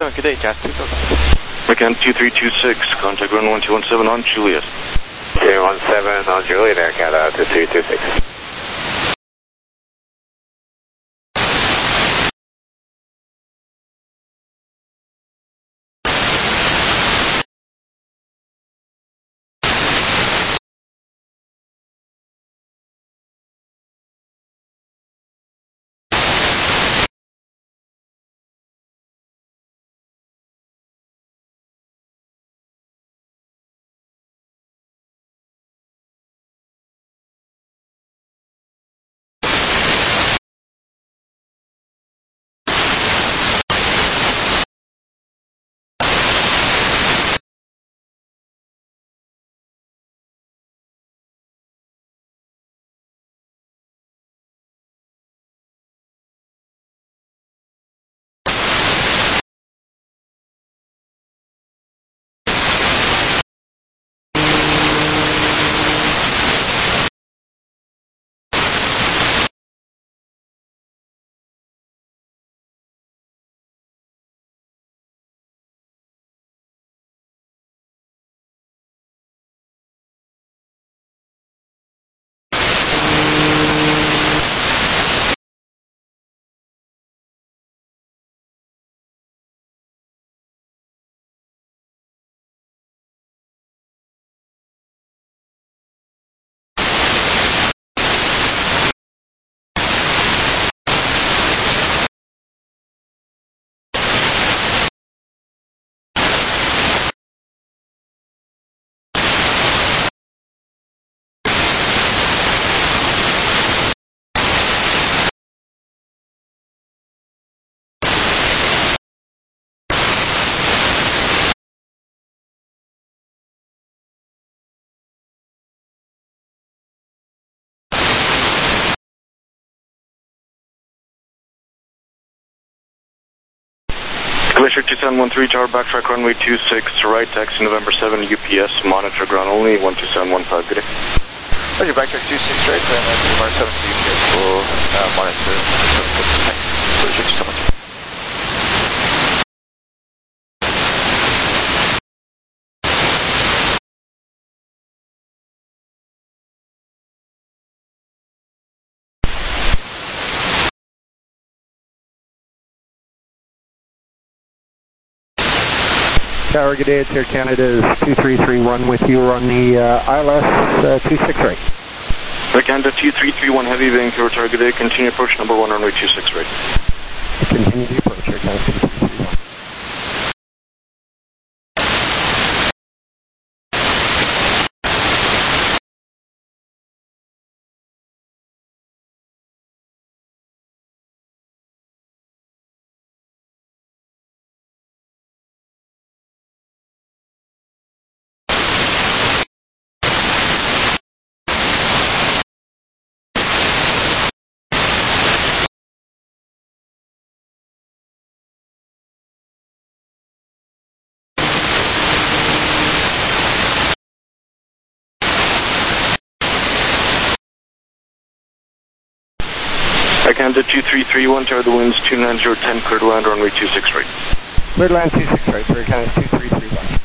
good day, Gas 2. Again, 2326, contact run 1217 on Juliet. 217 on Juliet, Air Canada 2326. Glacier 2713, tower backtrack runway 26, right, taxi November 7, UPS, monitor ground only, 12715, good day. Roger, backtrack 26 right, November 7 UPS will monitor 7, thanks. Glacier 2713. Tower, good day, it's Air Canada's 2331 with you on the ILS 26 right. Air Canada 2331 Heavy, Vancouver, target day, continue approach number 1, runway 26 right. Continue the approach, Air Canada 2331. Air Canada 2331, tower the winds 29010, clear to land, runway 26 right. Clear to land 26 right, Air Canada 2331.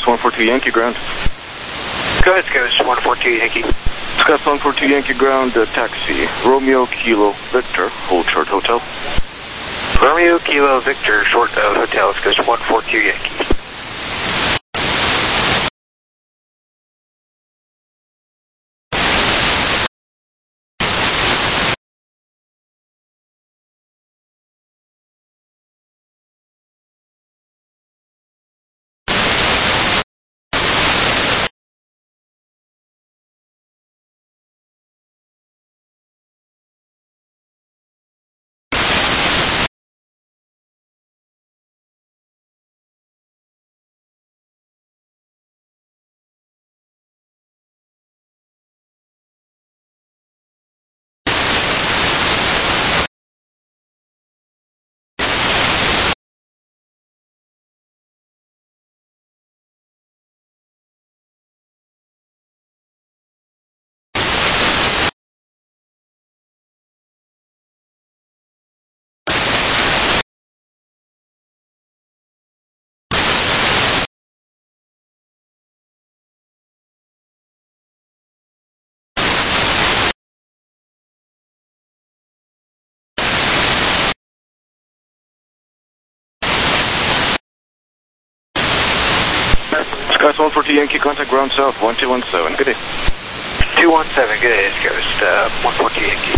Scots 142 Yankee ground. Go ahead, Scouts 142 Yankee. Scots 142 Yankee ground, taxi. Romeo Kilo Victor, hold short hotel. Romeo Kilo Victor, short hotel, Scouts 142 Yankee. Scots 142 Yankee, contact ground south, 1217. Good day. 217, good day, Scouts 142 Yankee.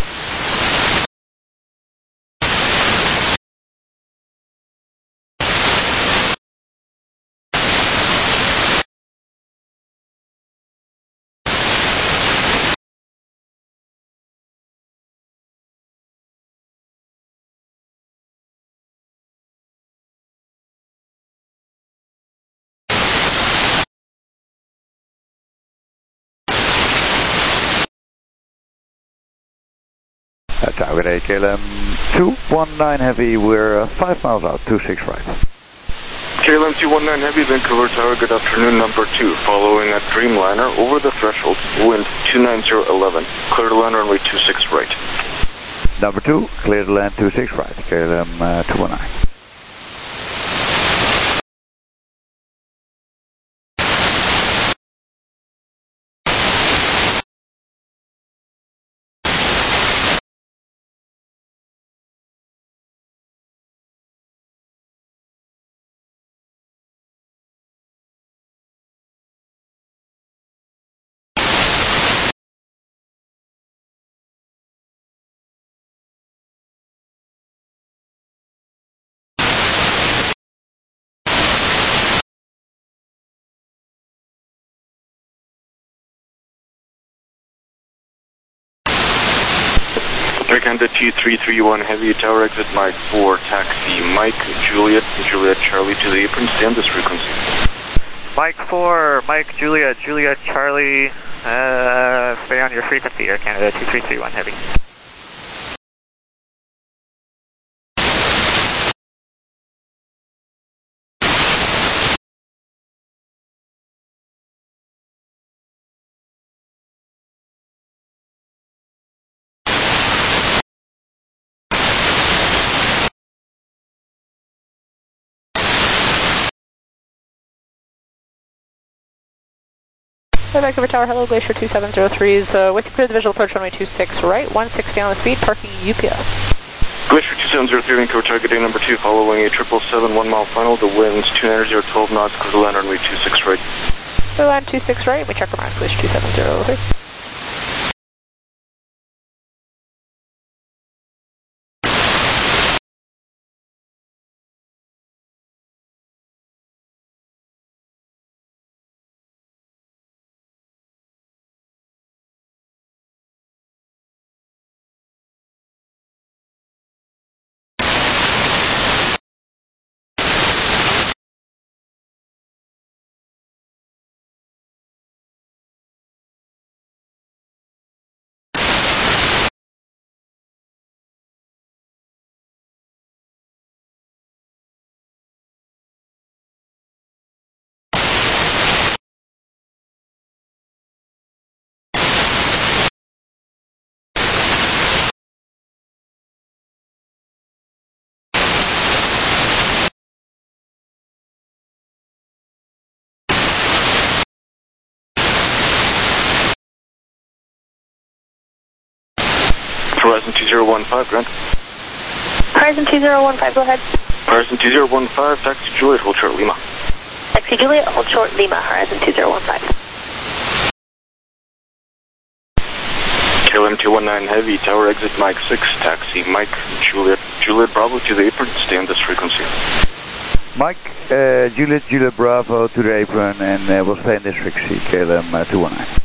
Tower A, KLM 219 Heavy, we're 5 miles out, 26 right. KLM 219 Heavy, Vancouver Tower, good afternoon, number 2. Following a Dreamliner, over the threshold, wind 29011. Clear to land runway 26 right. Number 2, clear to land 26 right, KLM 219. Air Canada 2331 Heavy, tower exit Mike 4, taxi Mike, Juliet, Charlie to the apron, stay on this frequency. Mike 4, Mike, Juliet, Charlie, stay on your frequency, Air Canada 2331 Heavy. Vancouver Tower, hello, Glacier 2703 is with you, clear the visual approach runway 26 right, 160 on the speed, parking UPS. Glacier 2703, Vancouver Tower, good day number 2, following a 777 1 mile final, the wind's 29012 knots, clear to land runway 26 right. Clear land 26 right, we check our marks, Glacier 2703. Horizon 2015, Grant. Horizon 2015, go ahead. Horizon 2015, taxi Juliet, hold short Lima. Taxi Juliet, hold short Lima, Horizon 2015. KLM 219 Heavy, tower exit Mike 6, taxi Mike Juliet, Juliet Bravo to the apron, stay on this frequency. Mike, Juliet Bravo to the apron, and we'll stay in this frequency, KLM 219.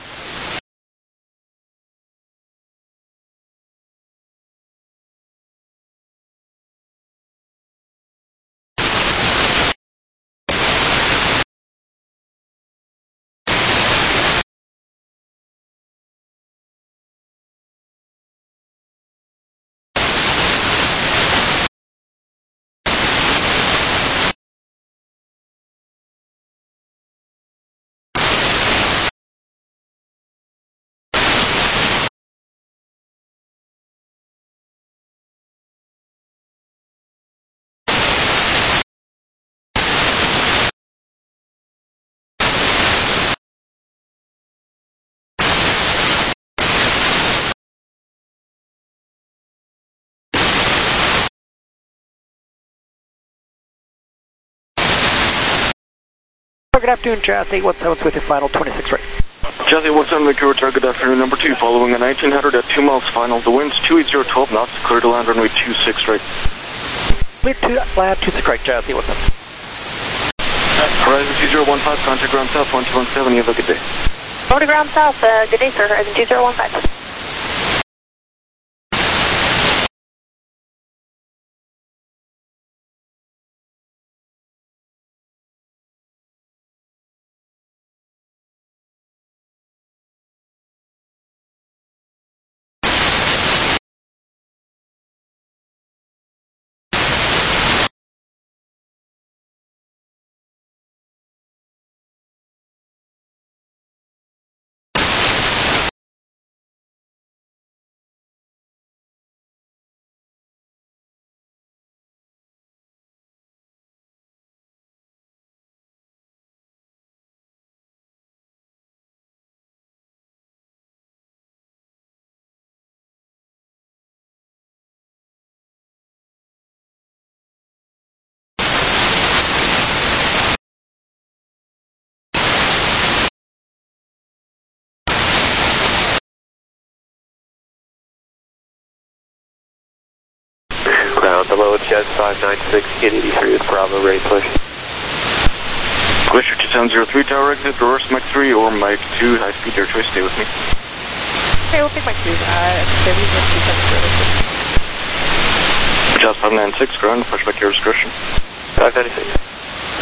Good afternoon, Jazz 817 with your final 26 right. Jazz 817, Vancouver, target afternoon number 2, following a 1900 at 2 miles final. The wind's 280-12 knots, clear to land runway 26 right. Clear to land 26 right, Jazz 817. Horizon 2015, contact ground south 1217, you have a good day. Go to ground south, good day sir, Horizon 2015. Ground below with Jet 596, get 83 with Bravo, ready push. Glacier 2703, tower exit, reverse Mike 3 or Mike 2, high speed air choice, stay with me. Okay, we'll take Mike 2, Chevy 270. Jazz 596, ground, push back your discretion. 596.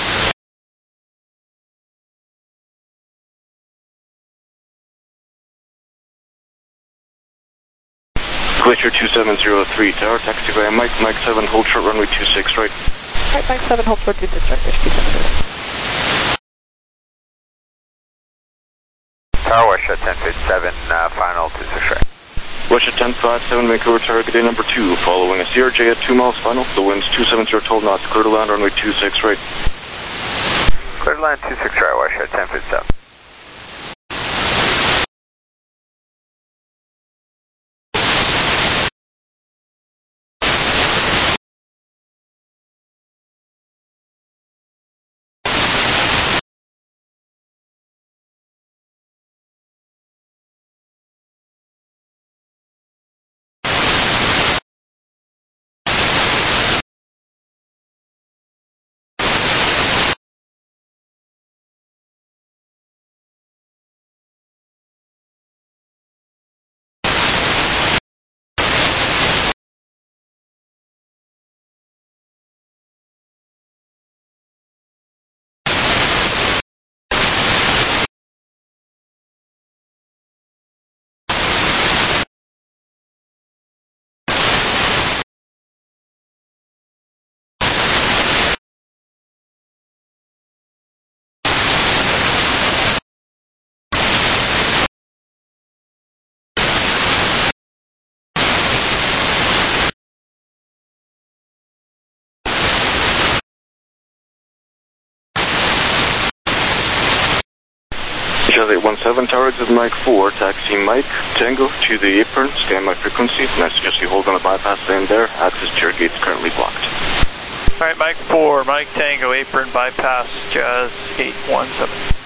Glacier 2703, tower, taxi via Mike 7, hold short runway 26 right. Right, Mike 7, hold short 26 right, 270. Tower Westshot 1057, final 26 right. Westshot 1057, Vancouver, target day number 2, following a CRJ at 2 miles final. The wind's 270-12 knots, clear to land runway 26 right. Clear to land 26 right, Westshot 1057. Jazz 817, tower exit Mike 4, taxi Mike Tango to the apron, stand by frequency, and I suggest you hold on the bypass lane there, access to your gates currently blocked. Alright, Mike 4, Mike Tango, apron bypass, Jazz 817.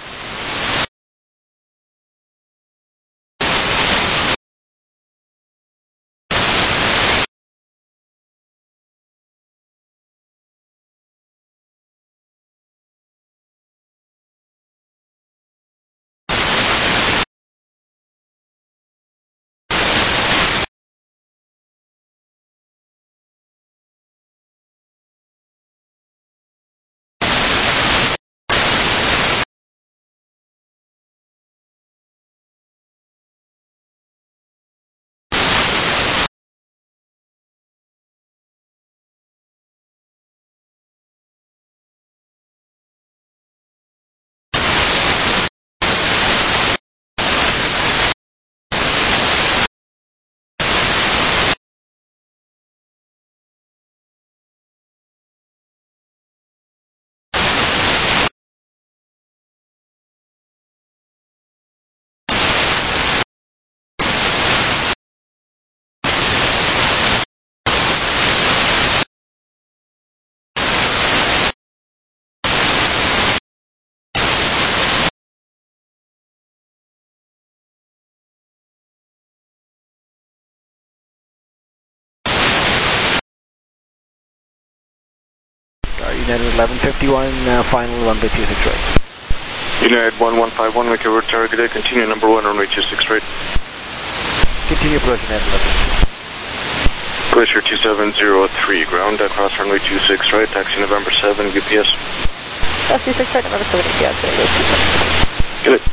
United 1151, final runway 26 right. United 1151, make your target, continue number 1, runway 26 right. Continue approach United 1151. Glacier 2703, ground, cross runway 26 right, taxi November 7, UPS. That's 26 right, November 7, UPS, Get it.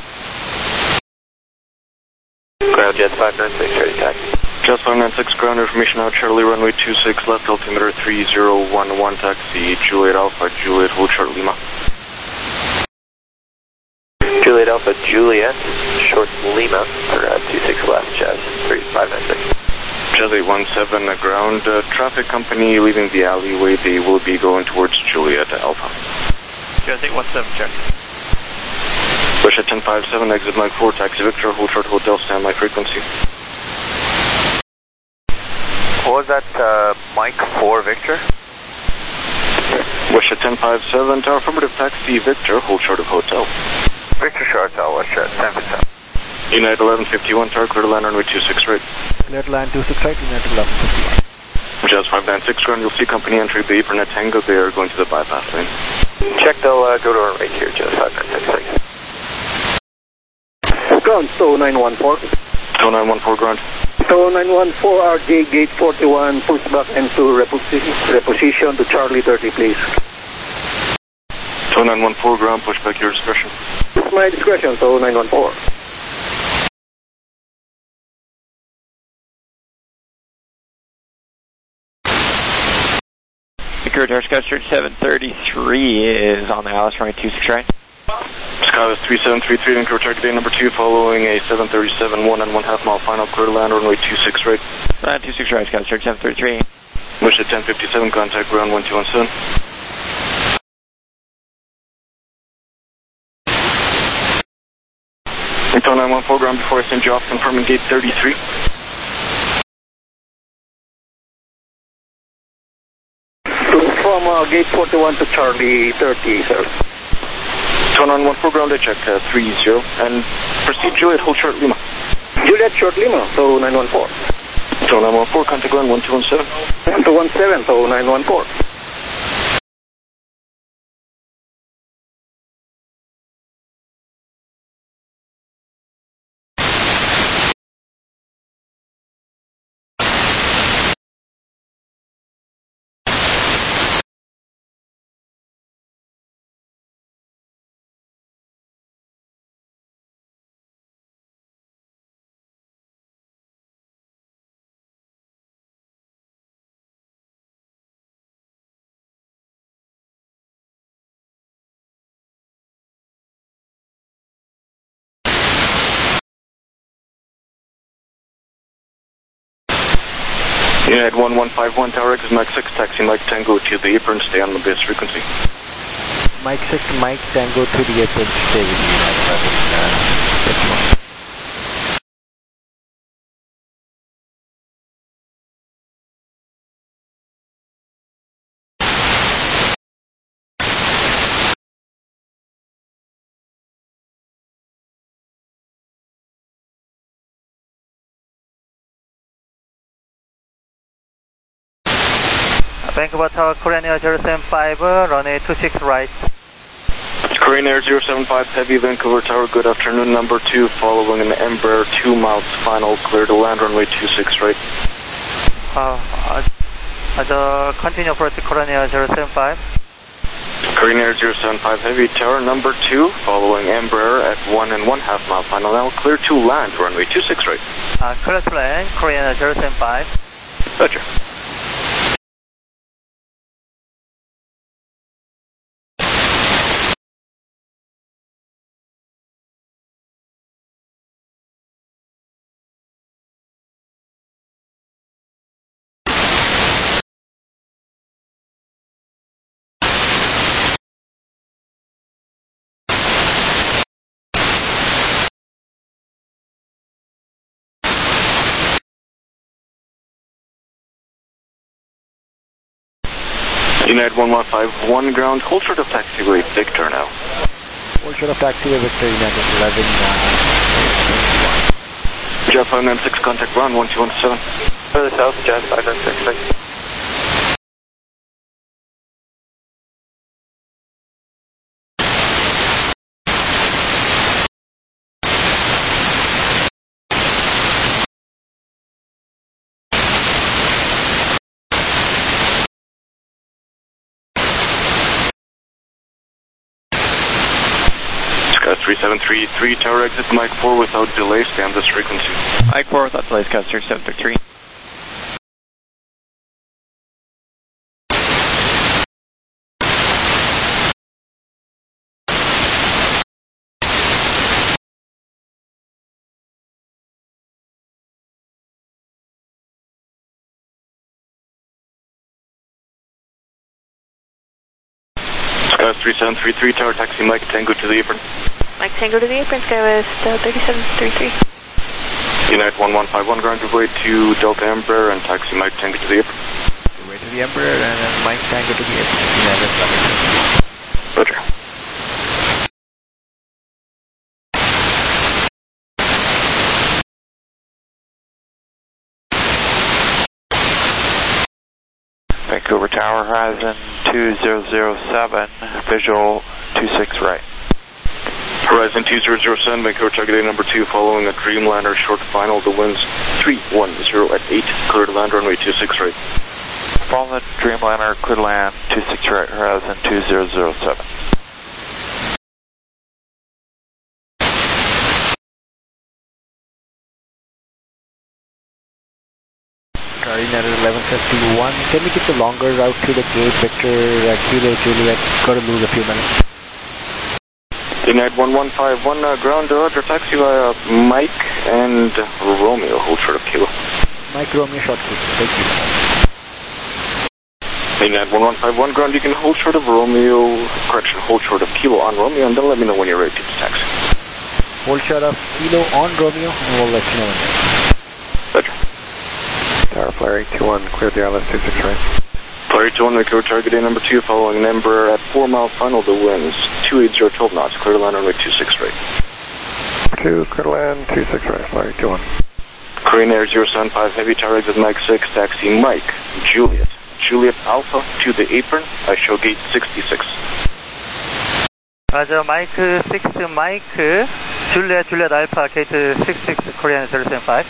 Ground Jet 596, ready taxi. Jet 596, ground information out, Charlie, runway 26 left, altimeter 3011, taxi Juliet Alpha, Juliet, hold short Lima. Juliet Alpha, Juliet, short Lima, for 26 left, Jazz 3596. Jazz 817, ground, traffic company leaving the alleyway, they will be going towards Juliet Alpha. Jazz 817, check. Push at 1057, exit Mike 4, taxi Victor, hold short hotel, standby frequency. What was that, Mike 4 Victor? Wish at 1057, tower affirmative, taxi Victor, hold short of hotel. Victor short hotel, Wish at 1057. United 1151, tower clear to land runway 26 right. Clear to land 26 right, United 1151. Jazz 596, ground, you'll see company entry the apron at Tango, they are going to the bypass lane. Check, they'll go to our right here, Jazz 596. Ground, TOW 914. TOW 914, ground. TOW 914, RJ gate 41, push back into reposition to Charlie 30, please. TOW 914, ground, push back your discretion. It's my discretion, TOW 914. Secure Tower Skyster 733 is on the Alice runway 26 right. Skywest 3733, Vancouver target day number 2, following a 737 1.5 mile final, clear to land runway 26 right. Land 26 right, Skyster 733. Wish at 1057, contact ground 1217. TOW 914, ground before I send you off, confirming gate 33. From gate 41 to Charlie 30, sir. TOW 914, ground, I check 30, and proceed Juliet, hold short Lima. Juliet short Lima, TOW 914. TOW 914, contact ground 1217. 1217, TOW 914. United 1151, tower exit Mike 6, taxi Mike Tango to the apron, stay on the base frequency. Mike 6, Mike Tango to the apron, stay with United 11. 1151. Vancouver Tower, Korean Air 075, runway 26 right. Korean Air 075 Heavy, Vancouver Tower, good afternoon, number 2, following an Embraer 2 miles final, clear to land, runway 26 right. Continue approach Korean Air 075. Korean Air 075 Heavy, Tower, number 2, following Embraer at 1.5 mile final now, clear to land, runway 26 right. Clear to land, Korean Air 075. Roger. United 1151 ground, hold short of taxiway Victor now. Hold short of taxiway Victor, United 11. Jet 596, contact ground 1217. Further south, Jet 596, right. Sky 3733, tower exit Mike 4 without delay, scan this frequency. Mike 4 without delay, Sky 3733. Sky 3733, tower taxi Mike Tango to the apron. Mike Tango to the apron, SkyWest 3733. United 1151 ground, give way to Delta Embraer and taxi Mike Tango to the apron. Give way to the Embraer and then Mike Tango to the apron. United 1151. Roger. Vancouver Tower, Horizon 2007, visual 26 right. Horizon 2007, Vancouver target number 2, following a Dreamliner short final, the winds 310 at 8, clear to land, runway 26 right. Following the Dreamliner, clear to land 26 right, Horizon 2007. United 1151. Can we get the longer route to the gate, Victor, Kilo, Juliet? Got to lose a few minutes. United 1151, ground Roger, taxi via Mike and Romeo, hold short of Kilo. Mike, Romeo, short kilo. Thank you. United 1151, ground, you can hold short of Romeo, correction, hold short of Kilo on Romeo, and then let me know when you're ready to taxi. Hold short of Kilo on Romeo, and we'll let you know when you're ready. Roger. Tower Flyer 821, clear the ILS 26 right. Flyer 821, Vancouver target number 2, following an Embraer at 4 mile final, the winds 280 12 knots, clear to land, runway 26 right. 2, clear to land 26 right, Flyer 821. Korean Air 075 Heavy, tower exit Mike 6, taxi Mike, Juliet. Juliet Alpha to the apron, I show gate 66. Roger, Mike 6, Mike, Juliet Alpha, gate 66, Korean 075.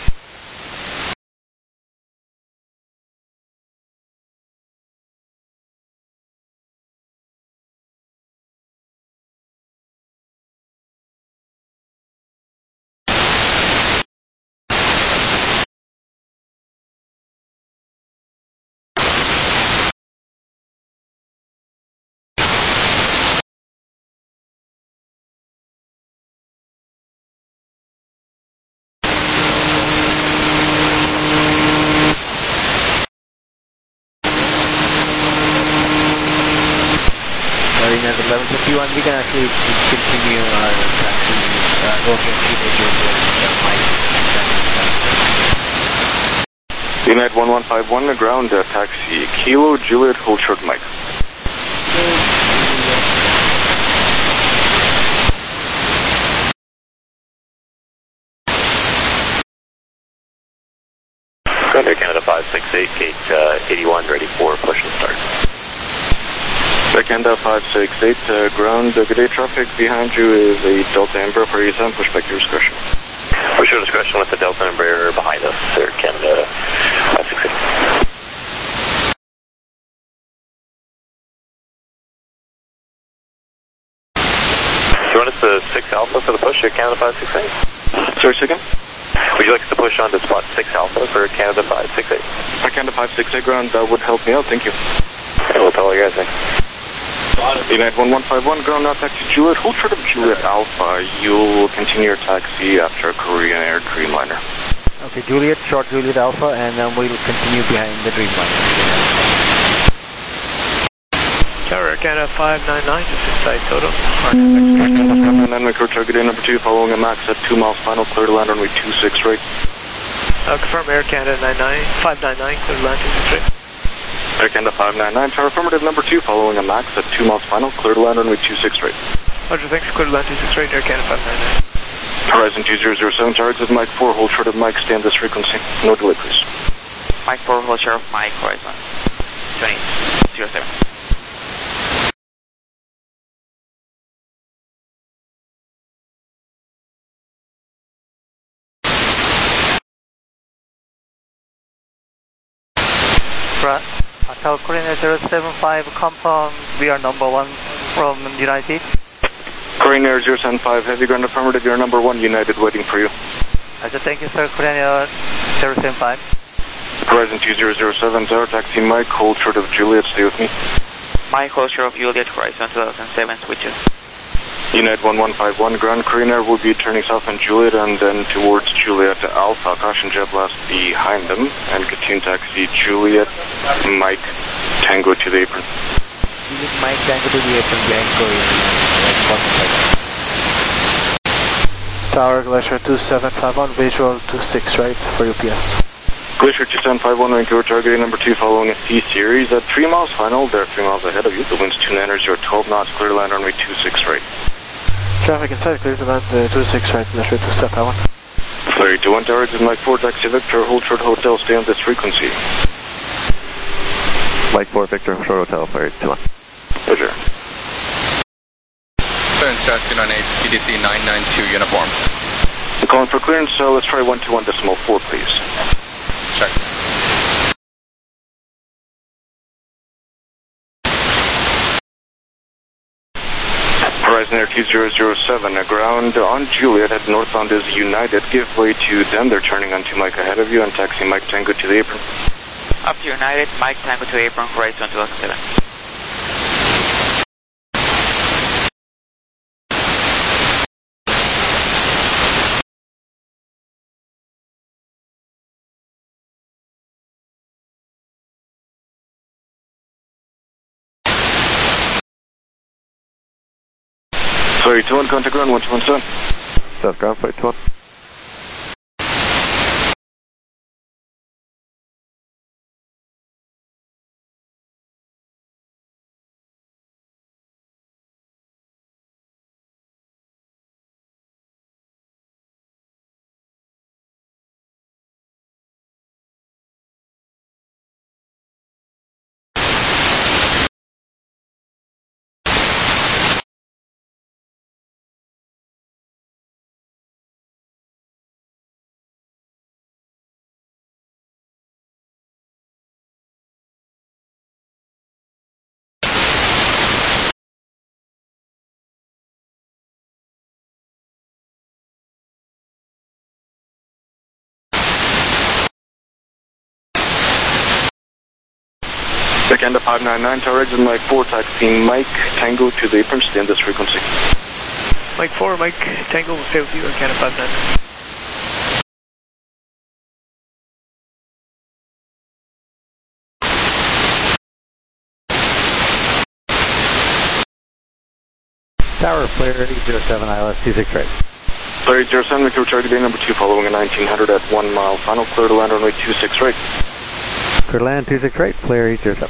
At 1151, we can actually continue our taxi Okay, Kilo Juliet, Mike. United 1151, the ground, taxi Kilo Juliet, hold short Mike. Air Canada 568, gate 81, ready for push and start. Air Canada 568, ground, good day traffic. Behind you is a Delta Embraer for ASM, push back to your discretion. Push your discretion with the Delta Embraer behind us, Air Canada 568. You want us to 6 Alpha for the push, Air Canada 568? Sorry, second? Would you like us to push on to spot 6 Alpha for Canada 568? Air Canada 568, ground, that would help me out, thank you. Okay, we'll tell you guys then. United 1151, ground, now taxi Juliet, hold short of Juliet Alpha. You'll continue your taxi after Korean Air Dreamliner. Okay, Juliet, short Juliet Alpha, and then we'll continue behind the Dreamliner. Tower Canada 599, just inside Toto. And then record target in number 2, following a max at 2 miles final, clear to land runway 26 right. Confirm Air Canada 599, clear to land 26 right. Air Canada 599, tower affirmative number 2, following a max at 2 miles final, clear to land runway 26 right. Roger, thanks, clear to land 26 right, Air Canada 599. Horizon 2007, targets with Mike 4, hold short of Mike, stay on this frequency, no delay please. Mike 4, hold short of Mike, Horizon 2007. Hotel Korean Air 075, confirm we are number 1 from United. Korean Air 075, heavy ground affirmative, you're number 1, United waiting for you. Thank you sir, Korean Air 075. Horizon 2007, Tower taxi Mike, hold short of Juliet, stay with me. Mike, hold short of Juliet, Horizon 2007, switches. United 1151, ground, Korean Air will be turning south on Juliet and then towards Juliet Alpha. Caution jet blast behind them and continue taxi Juliet, Mike, Tango to the apron. Juliet, Mike, Tango to the apron behind Korean. Tower Glacier 2751, visual 26 right for UPS. Glacier 2751, Vancouver targeting number 2, following a C-series at 3 miles final. They're 3 miles ahead of you. The wind's 290, 12 knots, clear to land runway 26 right. Traffic inside, clear to land 26 right, Glacier 2751. Flurry 21 Tower, this is Mike 4, taxi Victor, hold short hotel, stay on this frequency. Mike 4, Victor, short hotel, Flurry 21. Roger. Clearance, Dash 298, CDC 992, uniform. I'm calling for clearance, so let's try 121.4, please. Check. Horizon Air 2007, ground on Juliet at northbound is United. Give way to them. They're turning onto Mike ahead of you and taxi Mike Tango to the apron. Up to United, Mike Tango to apron, Horizon 2007. Sorry, 21, contact ground, 117. South ground, flight 21. Canada 599, tower exit Mike 4, taxi Mike Tango to the apron, stay on this frequency. Mike 4, Mike Tango, will stay with you, Air Canada 599. Tower Flare 807 ILS 26 right. Larry 07, Victor Charlie Day number 2 following a 1900 at 1 mile. Final clear to land runway 26 right. Clear to land 26 right, Larry 07.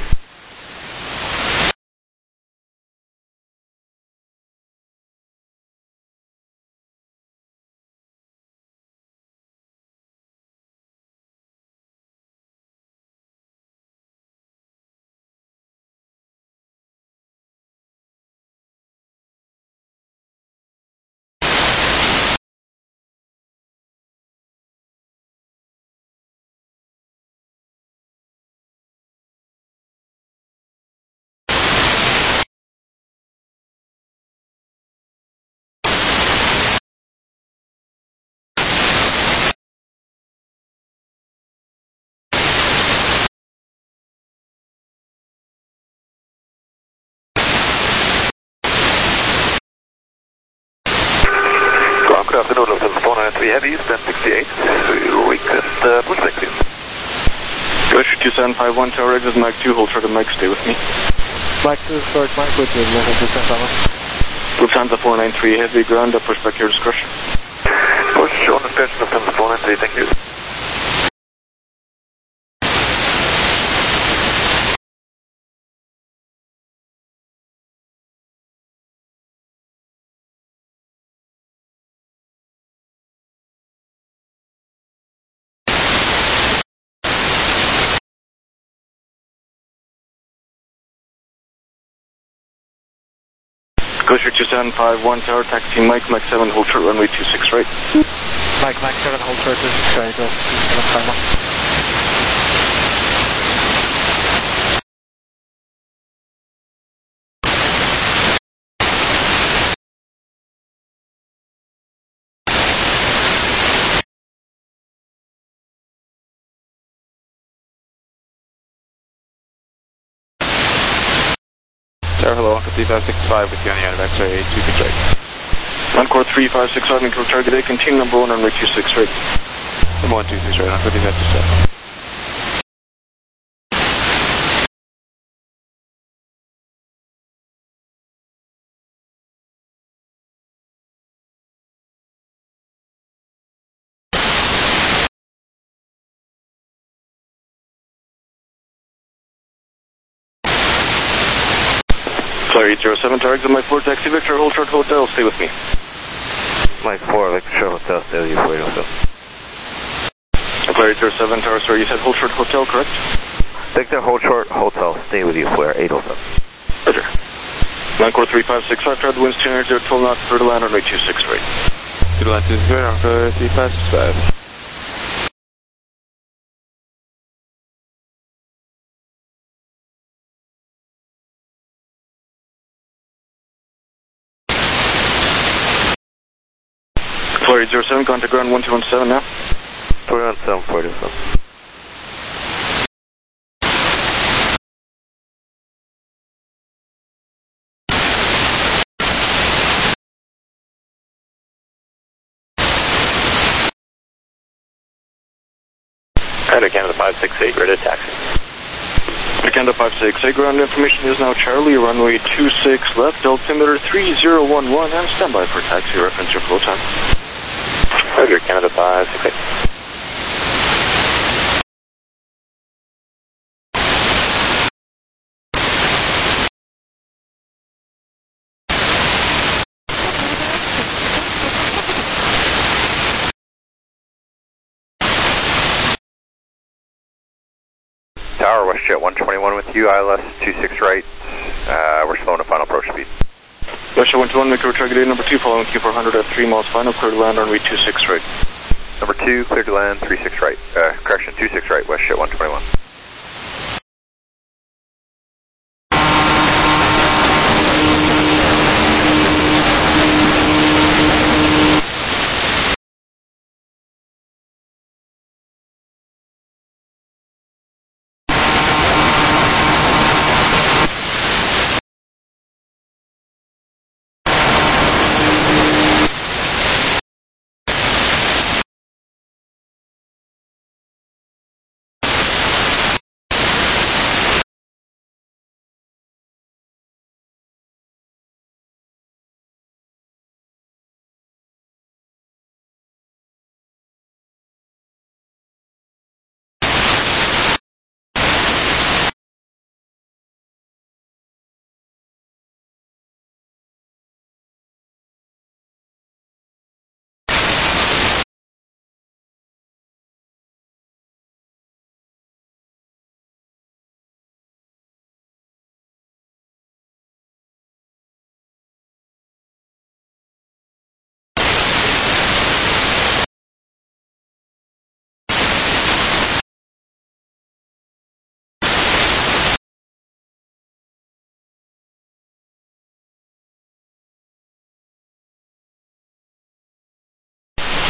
Good afternoon, Lufthansa 493 Heavy, stand 68. Request push back, please. Glacier 2751, tower exit, Mike 2, hold short of Mike, stay with me. Mike 2, short, Mike with you, Lufthansa 493 Heavy, ground, push back your discretion. Push on discretion, Lufthansa 493, thank you. Glacier 2751, tower, taxi Mike, Mike 7, hold short, runway 26 right. Mike 7, hold short, 26 right, 2751. Tower, hello, Uncle 3565 with you on the end of X-ray 26 right. Encore 3565, Nico target A, continue number 1, runway 26 right. Number 126 right, Uncle 3565. Flyer 807, tower exit, Mike 4, taxi Victor, hold short, hotel, stay with me. Mike 4, Victor Hotel, stay with you for yourself. Flyer 807, tower, sorry, you said hold short, hotel, correct? Victor, hold short, hotel, stay with you for 807. Roger. Encore 3565, try the winds 10 0, 12 knots, clear to land, runway 26 right. Clear to land 26 right, Uncle 3565. Flyer 807, contact ground 1217 now. 217, 47. Air Canada 568, ready to taxi. Air Canada 568, ground information is now Charlie, runway 26 left, altimeter 3011, and standby for taxi, reference your flow time. Air Canada 568. Tower, WestJet 121 with you, ILS 26 right. We're slowing to final approach speed. WestJet 121, make a target A number 2, following Q400 at 3 miles final, clear to land runway 26 right. Number 2, clear to land 36 right. Correction, 26 right, WestJet 121.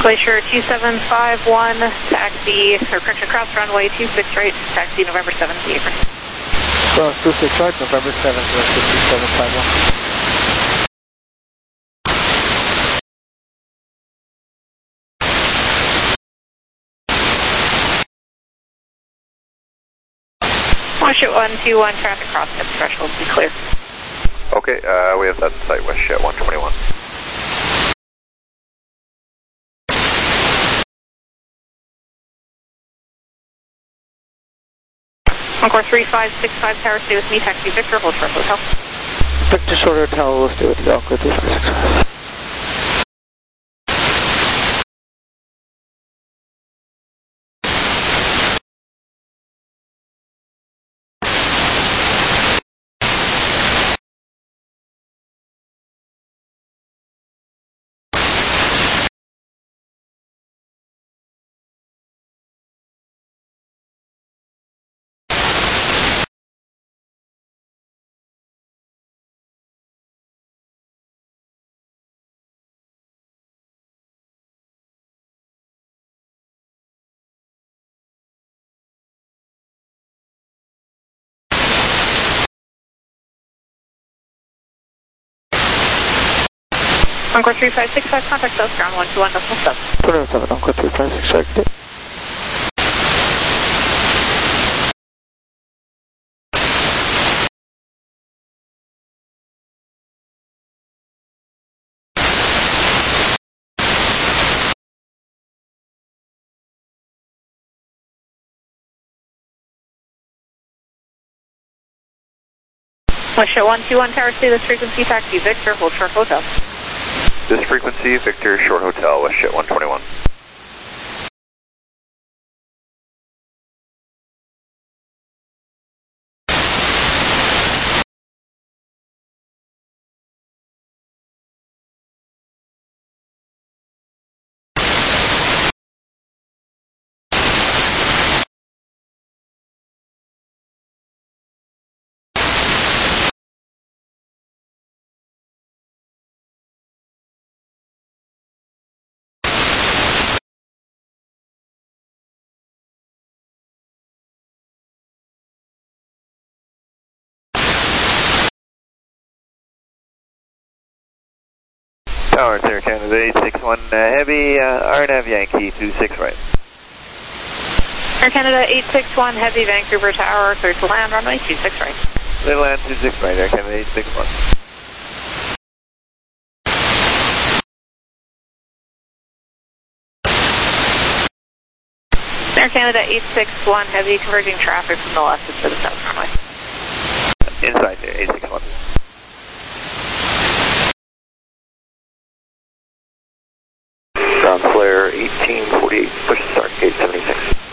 Glacier 2751, taxi, or correction, cross runway 26 right, taxi November 7th, apron. Cross 26 right, November 7th, 2751. Westjet 121, traffic cross step threshold, be clear. Okay, we have that site, Westjet 121. Encore 3565, tower, stay with me, taxi Victor, hold short hotel. Victor Short Hotel, we'll stay with you, Encore 3565. Encore 3565, contact us, ground 121.7. 27, Encore 3565, good. Westjet 121, tower, stay this frequency, taxi Victor, hold short hotel. This frequency, Victor Short Hotel, Westjet 121. Tower, Air Canada 861 Heavy, RNAV Yankee 26 right. Air Canada 861, Heavy, Vancouver Tower, clear to land, runway 26 right. Clear to land 26 right, Air Canada 861. Air Canada 861, Heavy, converging traffic from the left to the south runway. Inside there, 861. Ground flare 1848, push start, gate 76.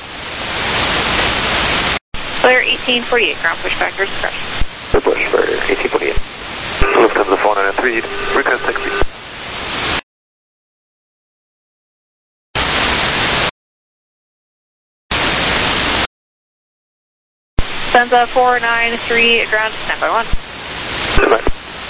Flare 1848, ground push factors, crash. Push for 1848. Lufthansa 493, request taxi. Lufthansa 493, ground standby 1. Standby.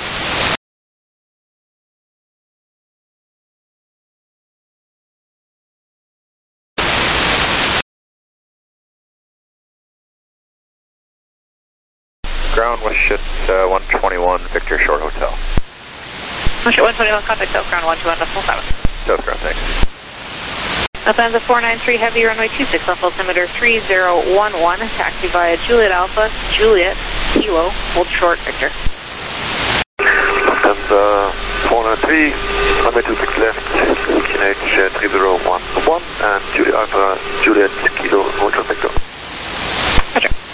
Ground Westjet 121, Victor Short Hotel. Westjet 121, contact South Ground 121.7. South Ground, thanks. Lufthansa 493, Heavy, runway 26, left altimeter 3011, taxi via Juliet Alpha, Juliet, Kilo, hold short, Victor. Lufthansa 493, runway 26 left, QNH 3011, and Juliet Alpha, Juliet, Kilo, hold short, Victor. Roger.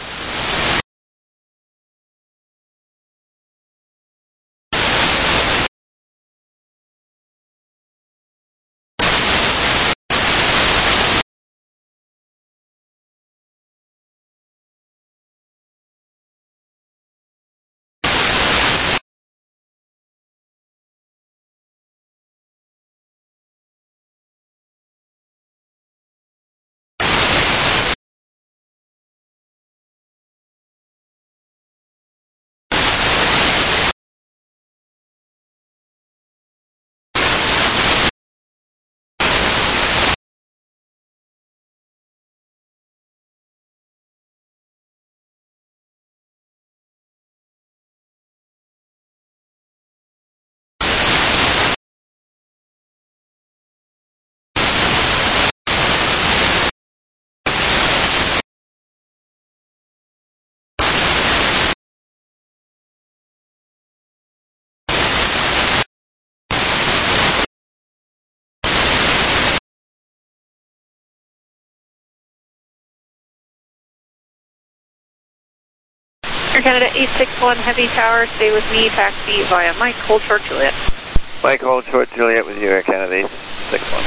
Air Canada 861 Heavy Tower, stay with me, taxi via Mike, hold short Juliet. Mike, hold short Juliet with you, Air Canada 861.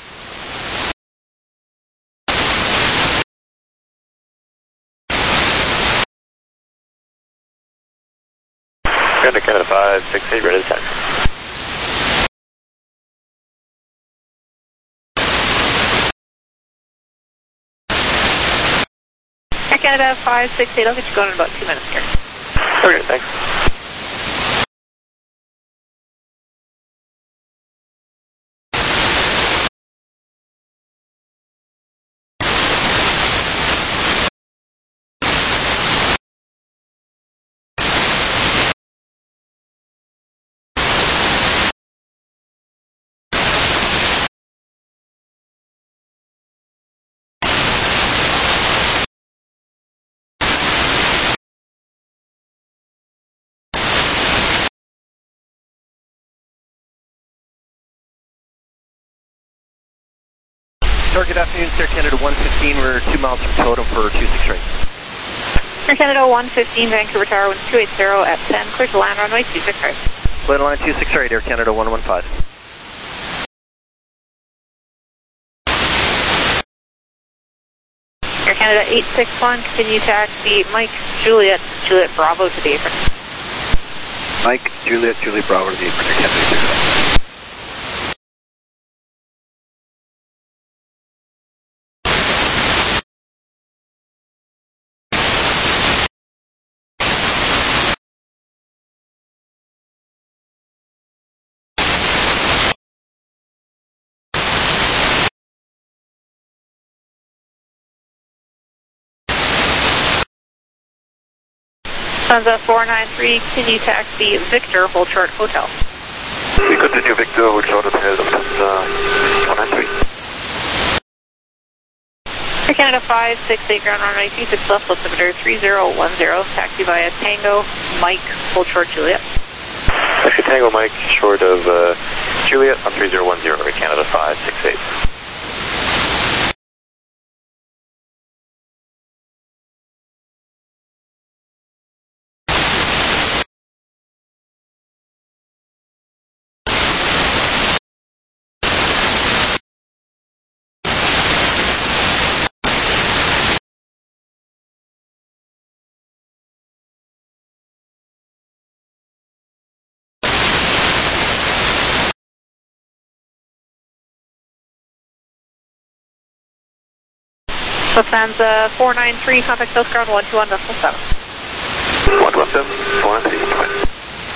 Air Canada 568, ready to taxi. Air Canada 568, I'll get you going in about 2 minutes here. Okay, thanks. Sir, good afternoon, Air Canada 115. We're 2 miles from Totem for 26 right. Air Canada 115, Vancouver Tower, wind 280 at 10, clear to land, runway 26 right. Clear to line 26 right, Air Canada 115. Air Canada 861, continue taxi Mike, Juliet, Juliet Bravo to the apron. Mike, Juliet, Juliet Bravo to the apron, Air Canada 861. Lufthansa 493, continue taxi Victor, hold short hotel. We continue Victor, hold short hotel, Lufthansa 493. Air Canada 568, ground runway 26 left, altimeter 3010, taxi via Tango, Mike, hold short Juliet. Taxi Tango Mike, short of Juliet on 3010, Air Canada 568. Lufthansa 493, contact South Ground 121.7. 117, 493.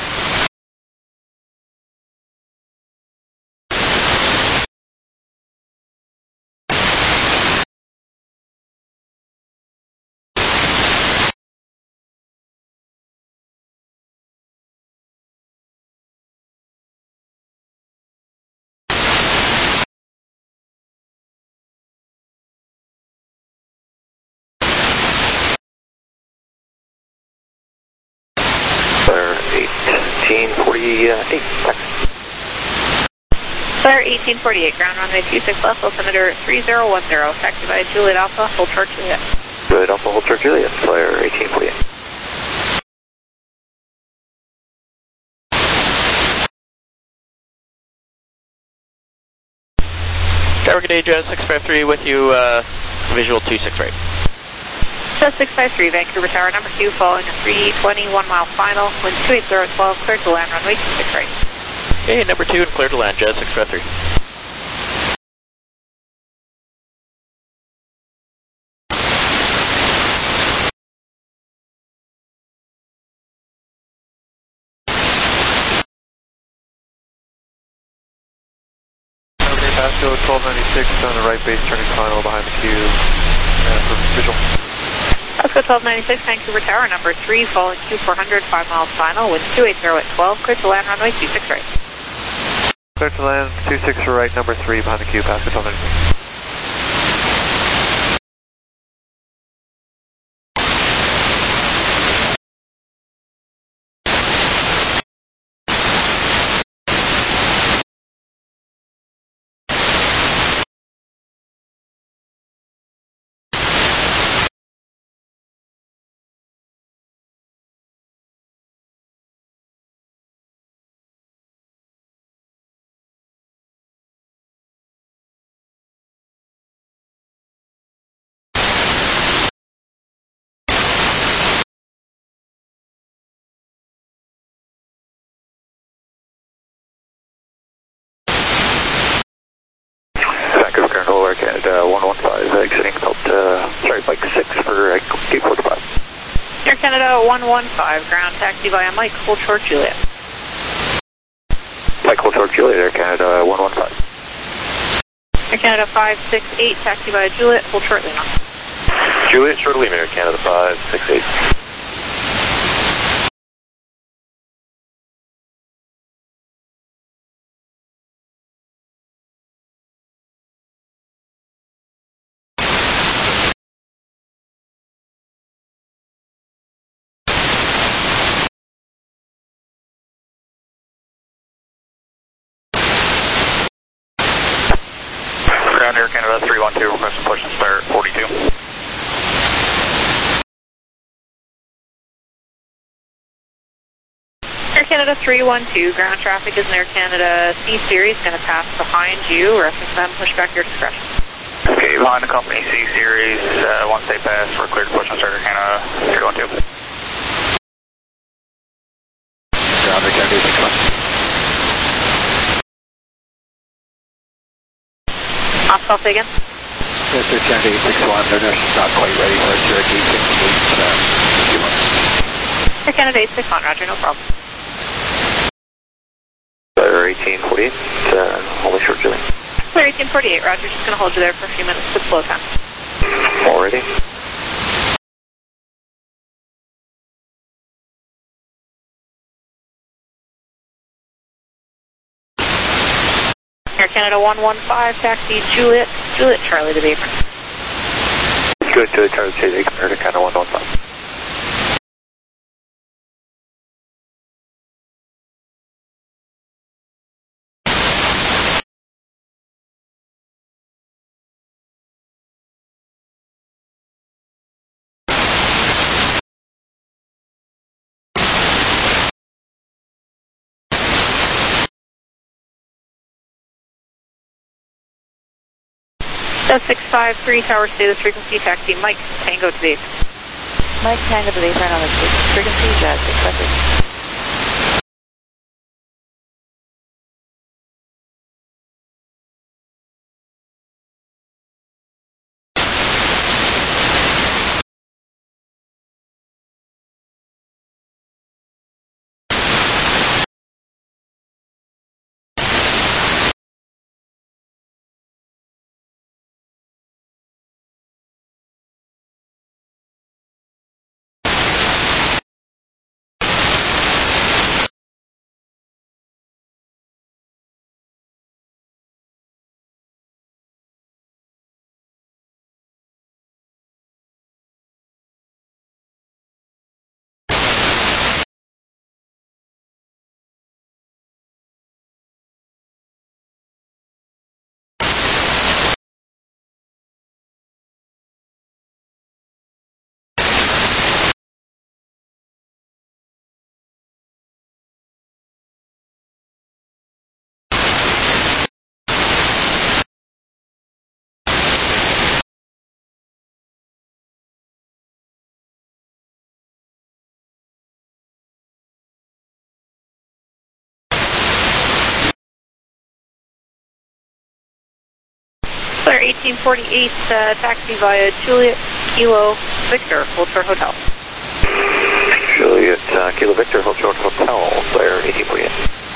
Flare 1848, Flare 1848, ground runway 26 left, altimeter 3010, taxi via Juliet Alpha, hold short Juliet. Juliet Alpha, hold short Juliet, Flare 1848. Tower, good day, Jazz 653 with you, visual 26 right. Jazz 653, Vancouver Tower, number 2, following a 321 mile final, wind 280 at 12, clear to land, runway 26 right. Okay, number 2 and clear to land, Jazz 653. Pasco 1296 on the right base, turning final behind the queue for visual. Pasco 1296, Vancouver Tower, number 3, following Q400, 5 miles final, wind 280 at 12, clear to land, runway 26 right. Clear to land, 26 right, number 3 behind the queue, Pasco 1296. Pattern over Canada 115, exiting about, Mike 6 for gate 45. Air Canada 115, ground taxi via Mike, hold short Juliet. Mike, hold short Juliet, Air Canada 115. Air Canada 568, taxi via Juliet, hold short Lima. Juliet, short Lima, Air Canada 568. Ground Air Canada 312, requesting push and start 42. Air Canada 312, ground traffic is in Air Canada C Series, going to pass behind you. Reference them, push back your discretion. Okay, behind the company C Series, once they pass, we're cleared to push and start Air Canada 312. Ground Air Canada 61. Oscar, say again? Yes, Air Canada 861, they're just not quite ready for us here at gate 68. Air Canada 861, roger, no problem. Clear 1848, only short Juliet. Clear 1848, roger, just going to hold you there for a few minutes with flow time. Already. Air Canada 115, taxi Juliet, Juliet Charlie to the apron. Good, Juliet Charlie to the apron, Air Canada 115. That's 653, tower stay this frequency, taxi Mike, Tango to the apron. Mike, Tango to the apron on this frequency, jet 653. Clear 1848, taxi via Juliet, Kilo, Victor, hold short hotel. Juliet, Kilo Victor, hold short hotel, clear 1848.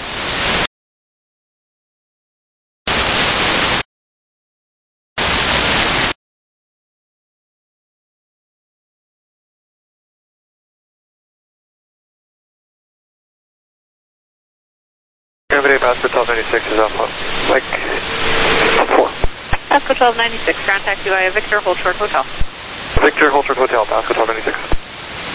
Everyday Pasco 1296 is Alpha. Mike 4. Pasco 1296, ground taxi via Victor, hold short hotel. Victor, hold short hotel, Pasco 1296.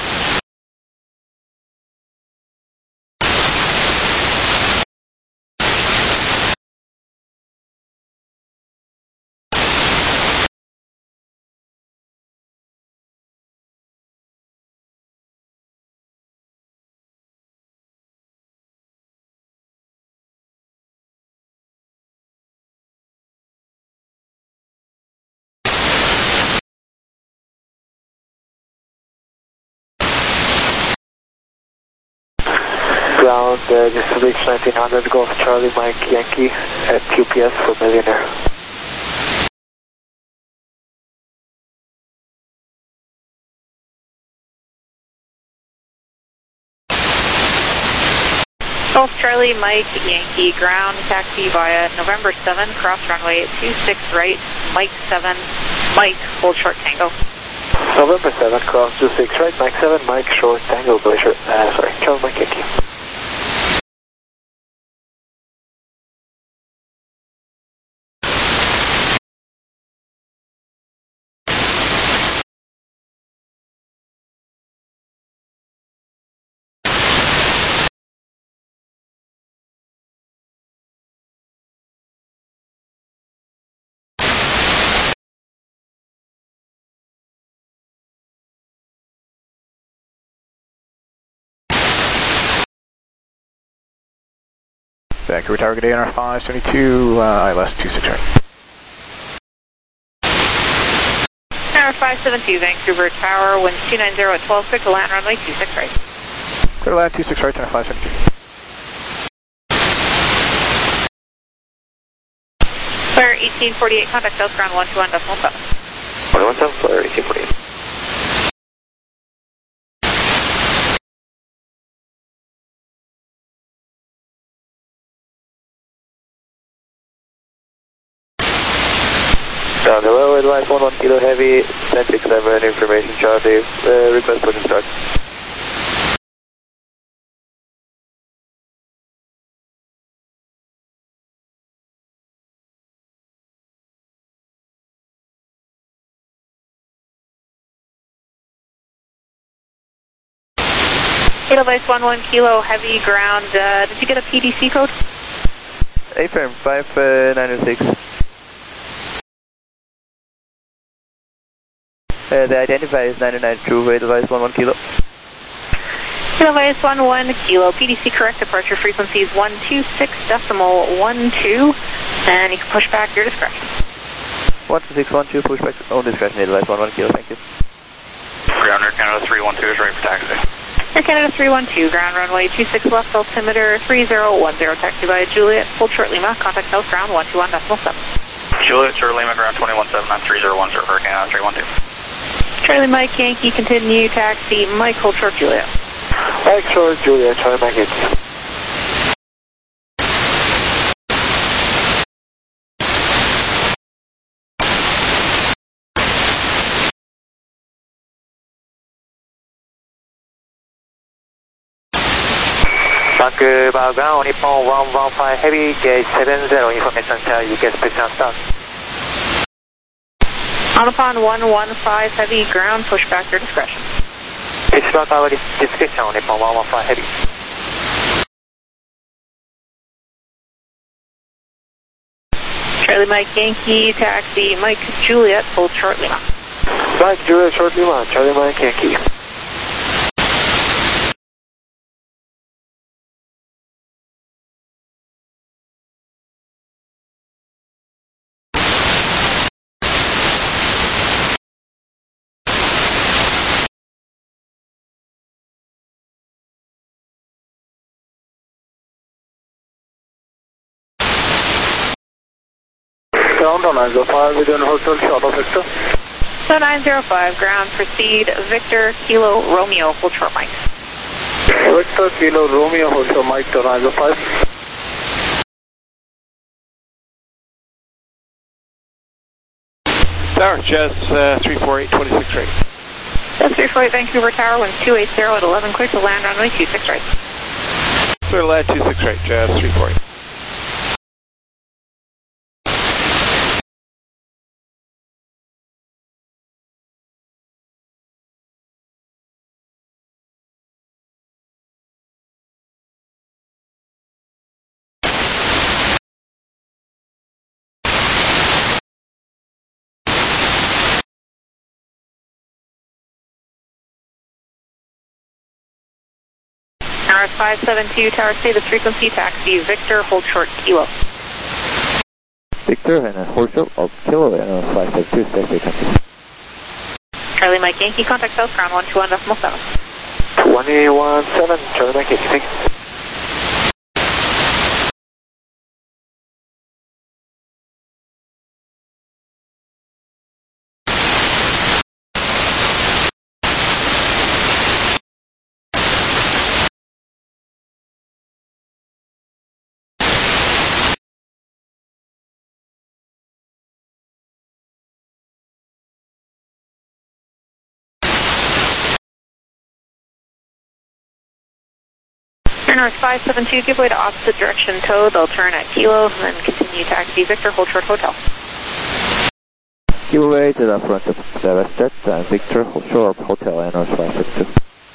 Ground, just reach 1900, Golf Charlie Mike Yankee at QPS for Millionaire. Golf Charlie, Mike, Yankee, ground, taxi via November 7, cross runway 26 right, Mike 7, Mike, hold short Tango. November 7, cross 26 right, Mike 7, Mike, short Tango, Glacier, Charlie Mike Yankee. Vancouver Tower, good day, NR 572, ILS 26 right. NR 572, Vancouver Tower, wind 290 at 12.6, land runway 26 right. Clear land 26 right, NR 572. Clear 1848, contact South ground 121.7. 117, clear 1848. Down the low, advise 11 kilo heavy, 1067 information Charlie, request for instruction. Edelweiss 11 kilo heavy ground, did you get a PDC code? A-firm 5906. The identifier is 992, Edelweiss 11 kilo. Edelweiss 11 kilo, PDC correct, departure frequency is 126.12, and you can push back your discretion. 12612, push back own discretion, Edelweiss 11 kilo, thank you. Ground Air Canada 312 is ready for taxi. Air Canada 312, ground runway 26 left, altimeter 3010, taxi via Juliet, hold short Lima, contact south ground 121.7. Juliet, Sir Lima, ground 217 on 3010 for Canada 312. Charlie Mike Yankee, continue, taxi, Mike, hold short Juliet. Mike, short Juliet, Charlie Mike Yankee. Vancouver ground, Nippon 115 heavy, gauge 70, information Charlie, you get position start. On upon 115 heavy, ground, push back your discretion. It's not our discretion, Nippon 115 heavy. Charlie Mike Yankee, taxi, Mike Juliet, hold short Lima. Mike Juliet, short Lima, Charlie Mike Yankee. Ground on 905 within Hotel Charlotte Victor. So 905, ground, proceed, Victor, Kilo, Romeo, hold short Mike. Victor, Kilo, Romeo, hold short Mike to 905. Tower, Jazz 348, 26 right. Jazz 348, Vancouver Tower, wind 280 at 11 quick to land runway 26 right. Clear land 26 right, Jazz 348. NRS 572, Tower status frequency, taxi, Victor, hold short, Kilo. Victor, and hold short of Kilo, and 572, stay country. Charlie Mike Yankee, contact south ground 121.7. 217, Charlie Mike Yankee, thank you. Turner 572, give way to opposite direction tow. They'll turn at Kilo and then continue taxi Victor, hold short hotel. Give way to the front of the WestJet and Victor, hold short hotel and North 562.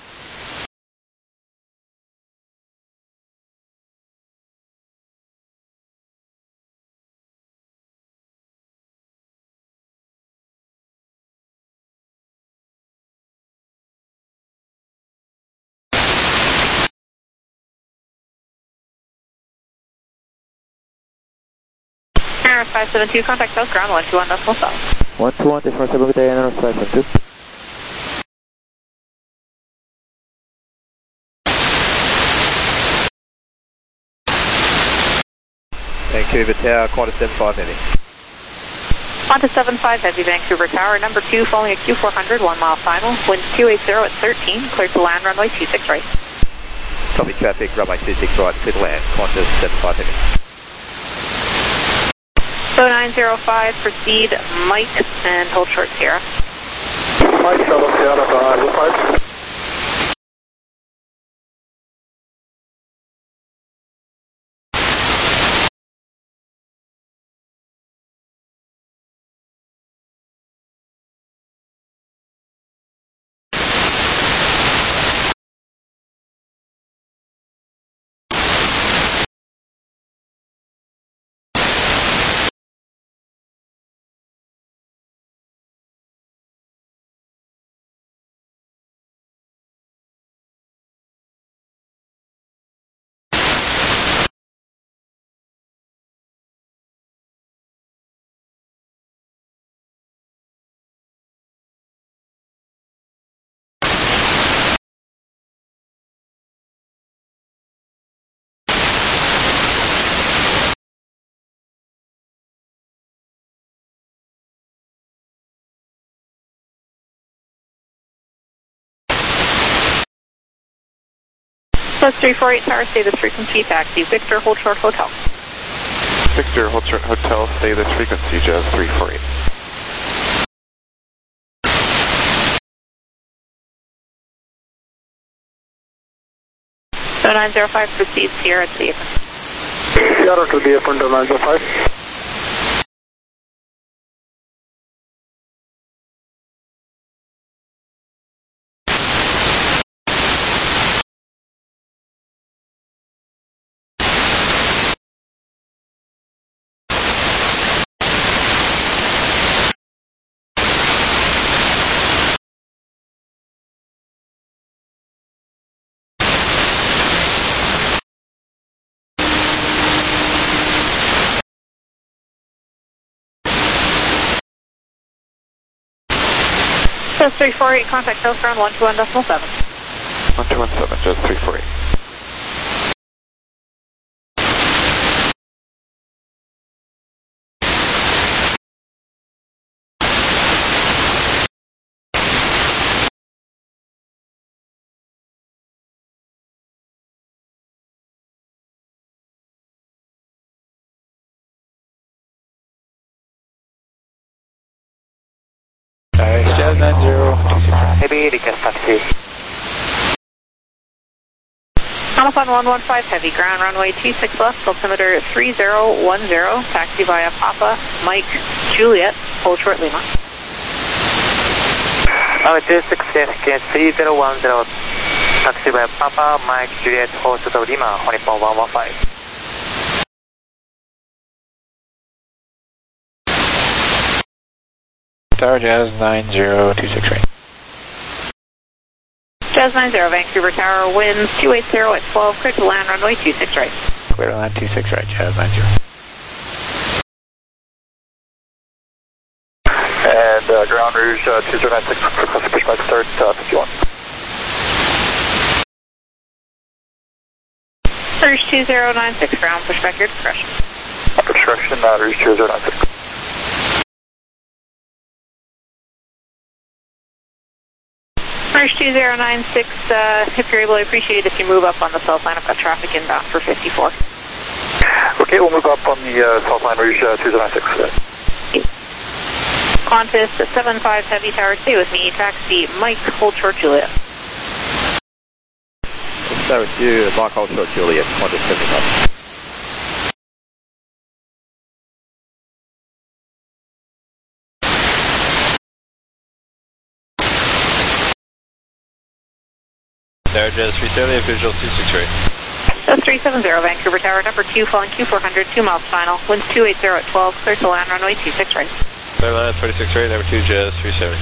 Turner 572, contact South Ground 121.7. 121, this 47, good day, North 572. Vancouver Tower, Qantas 75 Heavy. Qantas 75 Heavy, Vancouver Tower, number 2, following a Q400, 1 mile final, winds 280 at 13, cleared to land, runway 26 right. Copy traffic, runway 26 right, clear to land, Qantas 75 Heavy. 0905, proceed Mike and hold short Sierra. Mike, Shuttle Sierra, 5. Plus 348 Tower, stay this frequency, taxi Victor, hold short hotel. Victor, hold short hotel, stay this frequency, Jazz 348. 0905, proceed Sierra to the apron. Sierra to the apron, 0905. Plus 348, contact South Ground 121.7. 1217, Jazz 348. Jazz 90. Heavy, request taxi. Telephone 115 Heavy, ground runway 26 left, altimeter 3010, taxi via Papa, Mike, Juliet, hold short Lima. 26 left, 3010, taxi via Papa, Mike, Juliet, hold short Lima, Honeypomb 115. Tower Jazz 9026 right. Jazz 90, Vancouver Tower, winds 280 at 12, clear to land, runway 26 right. Clear to land 26 right, Jazz 90. And ground rouge 2096, request pushback start 51. Rouge 2096, ground pushback your discretion. Upper discretion, rouge 2096. Rouge 2096, if you're able, I appreciate it if you move up on the south line. I've got traffic inbound for 54. Okay, we'll move up on the south line, Rouge 2096. Qantas 75 Heavy Tower, stay with me, taxi Mike, hold short Juliet. Tower 2, Mach Hold Short Juliet, Qantas 75. Tower Jazz 370, visual 263. That's 370, Vancouver Tower, number 2, falling Q400, 2 miles final, winds 280 at 12, clear to land, runway 26 right. Clear land 26 right, number 2, Jazz 370.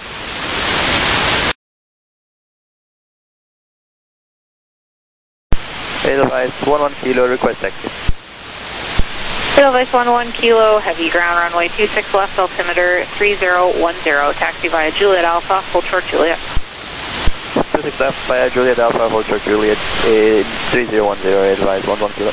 Edelweiss 11 Kilo, request taxi. Edelweiss 11 Kilo, heavy ground, runway 26 left, altimeter 3010, taxi via Juliet Alpha, hold short Juliet. 26 left via Juliet Alpha, hold short Juliet, 3010, Edelweiss 11 Kilo.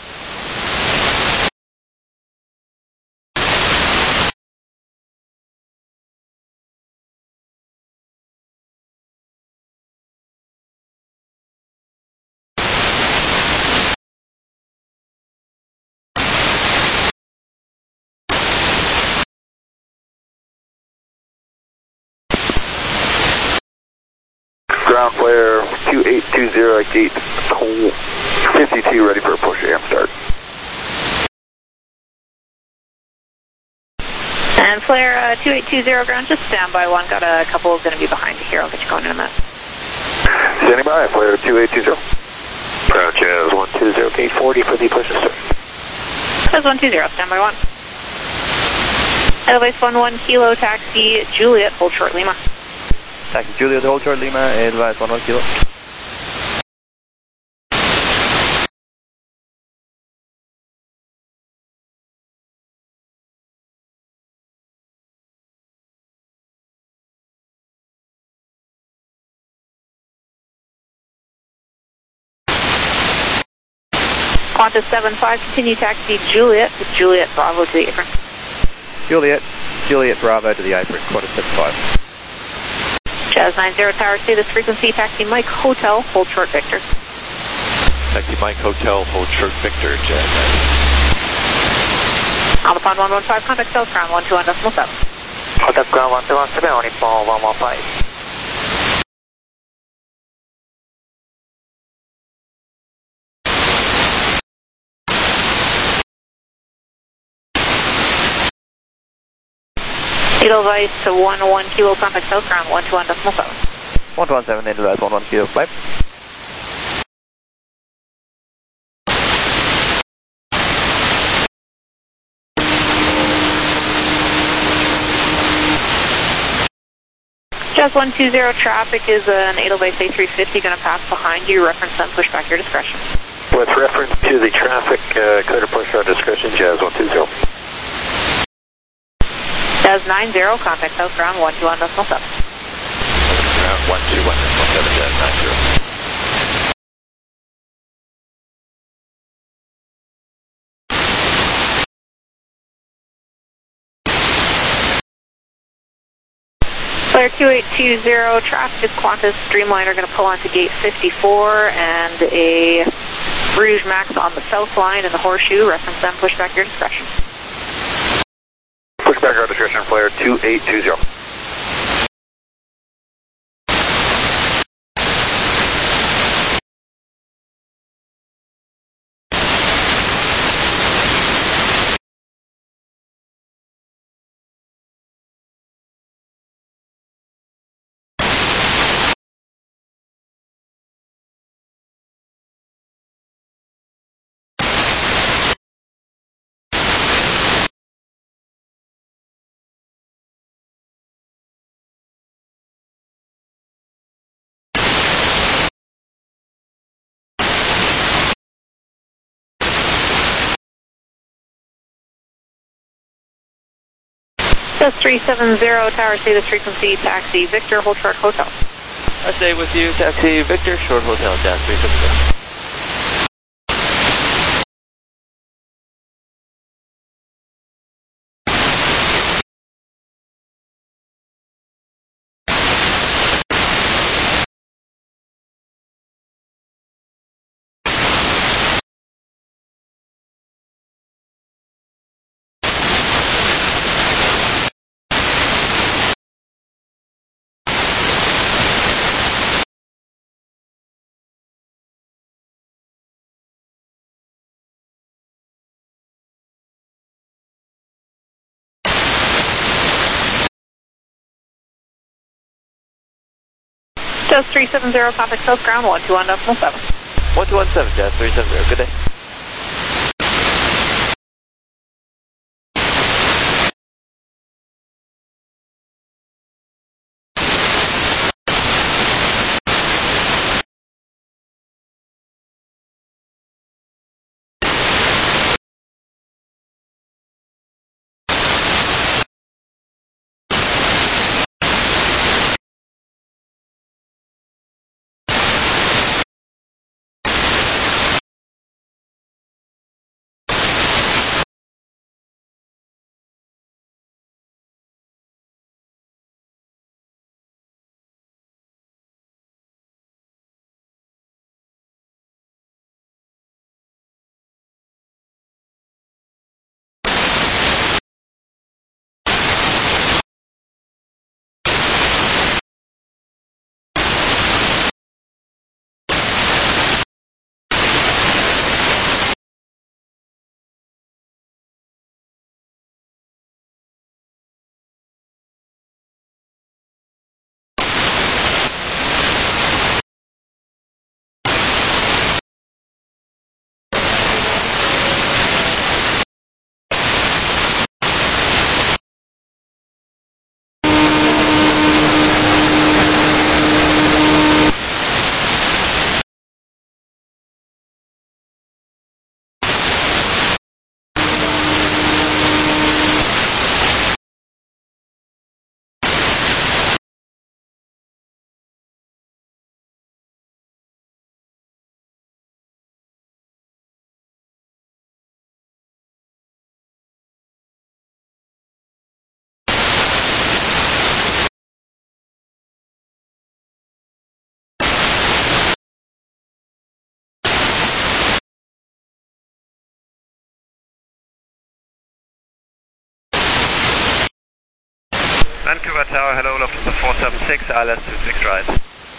Ground flare 2820 at gate 52, ready for a push AM start. And flare 2820 ground, just stand by one. Got a couple going to be behind you here. I'll get you going in a minute. Standing by, flare 2820. Ground Jazz 120, gate 40 for the push to start. Jazz 120, stand by one. Edelweiss 11 Kilo, taxi Juliet, hold short Lima. Taxi Juliet, hold short Lima, Edelweiss 11 Kilo. Qantas 75, continue taxi Juliet, Juliet Bravo to the apron. Juliet Bravo to the apron, Qantas 75. Jazz 90 Tower, stay this frequency, taxi Mike Hotel, hold short Victor. Taxi Mike Hotel, hold short Victor, Jazz 90. Alpha 115, contact South ground 121.7. Contact ground 121.7, only for 115. Edelweiss to 11 Kilo, contact South ground 121.7. 117, Edelweiss 11 Kilo, flight. Jazz 120, traffic is an Edelweiss A350 going to pass behind you. Reference and push back your discretion. With reference to the traffic, clear to push our discretion, Jazz 120. Jazz 90, contact South ground 121.7. Ground 121.7, Jazz 90. Flare 2820, traffic is Qantas Streamliner going to pull onto gate 54 and a Rouge Max on the south line in the horseshoe. Reference them, push back your discretion. Push back our discretion, flare 2820. Jazz 370, Tower, stay this frequency, taxi Victor, hold short Hotel. I stay with you, taxi Victor, short Hotel, Jazz 370. Jazz 370, contact South Ground 121.7. 1217, Jazz 370, good day. Vancouver Tower, hello, Lufthansa 476, ILS 26 right.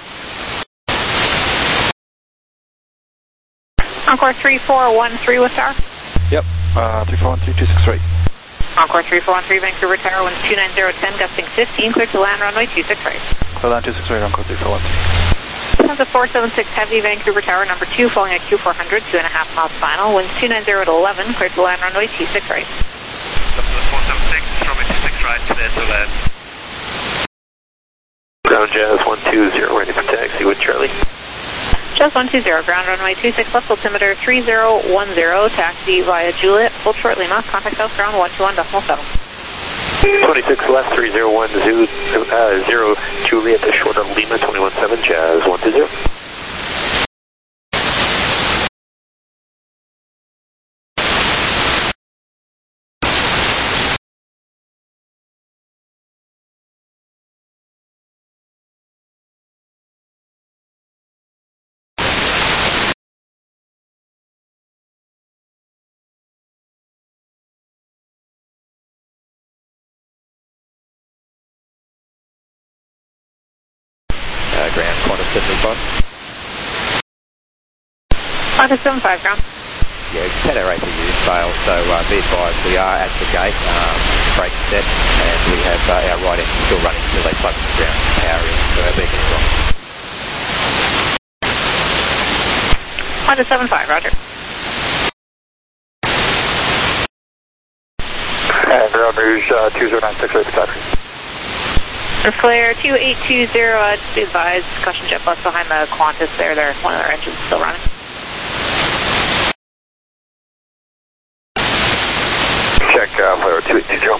Encore 3413 with Tower. Yep, 3413, 26 right. Encore 3413, Vancouver Tower, winds 29010, gusting 15, clear to land runway 26 right. Clear land 26 right, Encore 3413. Lufthansa 476 Heavy, Vancouver Tower, number 2, falling at Q400, 2.5 miles final, winds 290 at 11, clear to land runway 26 right. Lufthansa 476, runway 26 right, clear to land. Ground Jazz 120, ready for taxi with Charlie. Jazz 120, ground runway 26 left, altimeter 3010, taxi via Juliet, hold short Lima, contact South Ground 121.7. 26 left, 3010, 0 Juliet, short of Lima, 217, Jazz 120. Ground, Qantas 75. Qantas 75, ground. Yeah, Cadet rate to use failed, so be advised we are at the gate, brake set, and we have our right engine still running until they plug the ground power in, so our beacon is on. Qantas 75, roger. And Ground Rouge 2096 right for taxi. Clear 2820, be advised, caution jet bus behind the Qantas there, one of their engines still running. Check Flare 2820.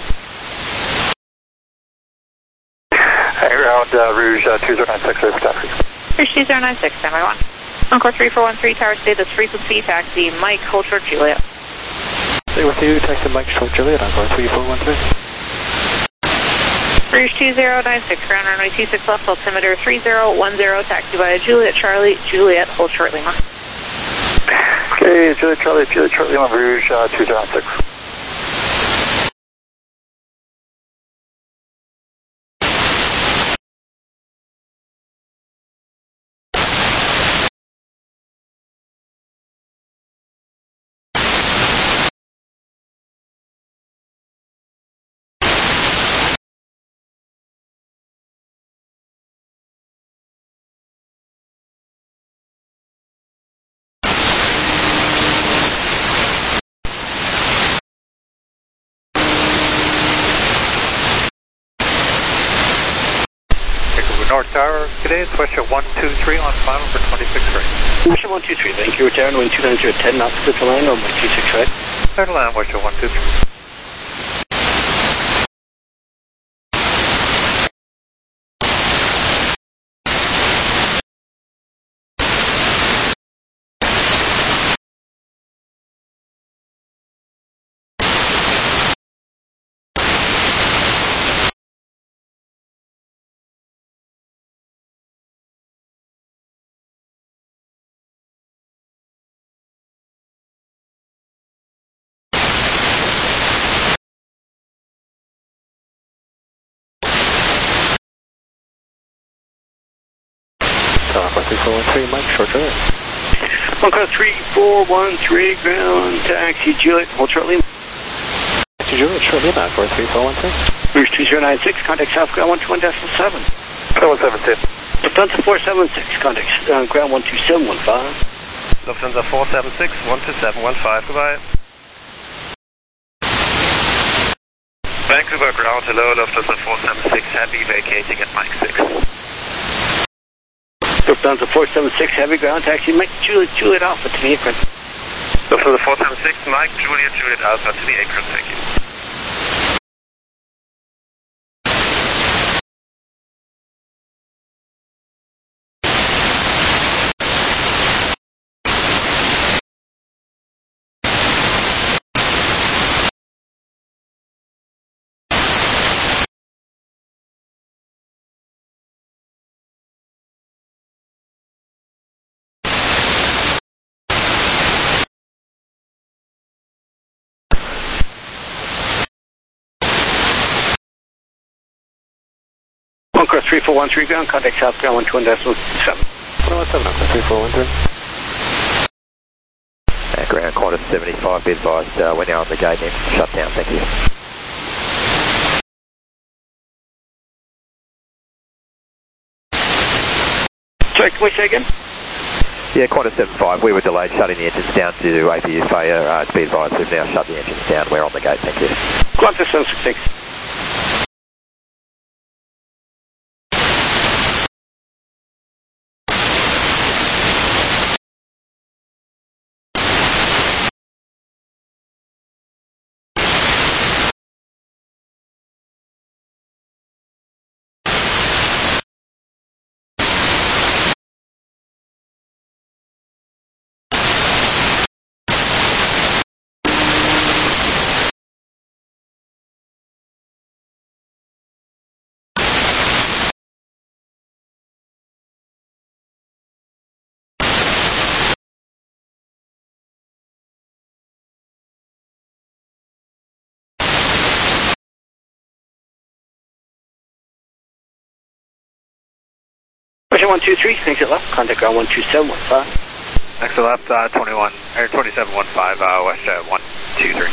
And Ground Rouge 2096 right for taxi. Rouge 2096, standby 1. Encore 3413, tower stay this frequency, taxi Mike, hold short Juliet. Stay with you, taxi Mike, short Juliet, Encore 3413. Rouge 2096, ground runway 26 left, altimeter 3010, taxi via Juliet, Charlie, Juliet, hold short Lima. Okay, Juliet, Charlie, Lima, Rouge 2096. North Tower, today it's Westjet 123 on final for 26 right. Westjet 123, thank you. Return wind 290 at 10 knots, clear to land, runway 26 right. Clear to land, Westjet 123. Alpha 3413, Mike, short turn. Bunker 3413, ground taxi Juliet, hold short Lima. Taxi Juliet, short Lima, 3413. Rouge 2096, contact south ground 121.7. Ground 176. Lufthansa 476, contact ground 12715. Lufthansa 476, 12715, goodbye. Vancouver ground, hello, Lufthansa 476, heavy vacating at Mike 6. Lufthansa 476, heavy ground taxi, Mike Juliet Alpha to the apron. Lufthansa 476, Mike Juliet Alpha to the apron, thank you. Bunker 3413 ground, contact south ground 121.7. 117, 3413. Ground Qantas 75, be advised, we're now on the gate in shutdown, thank you. Sorry, can we say again? Yeah, Qantas 75, we were delayed shutting the engines down due to APU failure. Be advised, we've now shut the engines down, we're on the gate, thank you. Qantas 76. Westjet 123, exit left, contact ground 12715. Exit left, 2715, Westjet 123.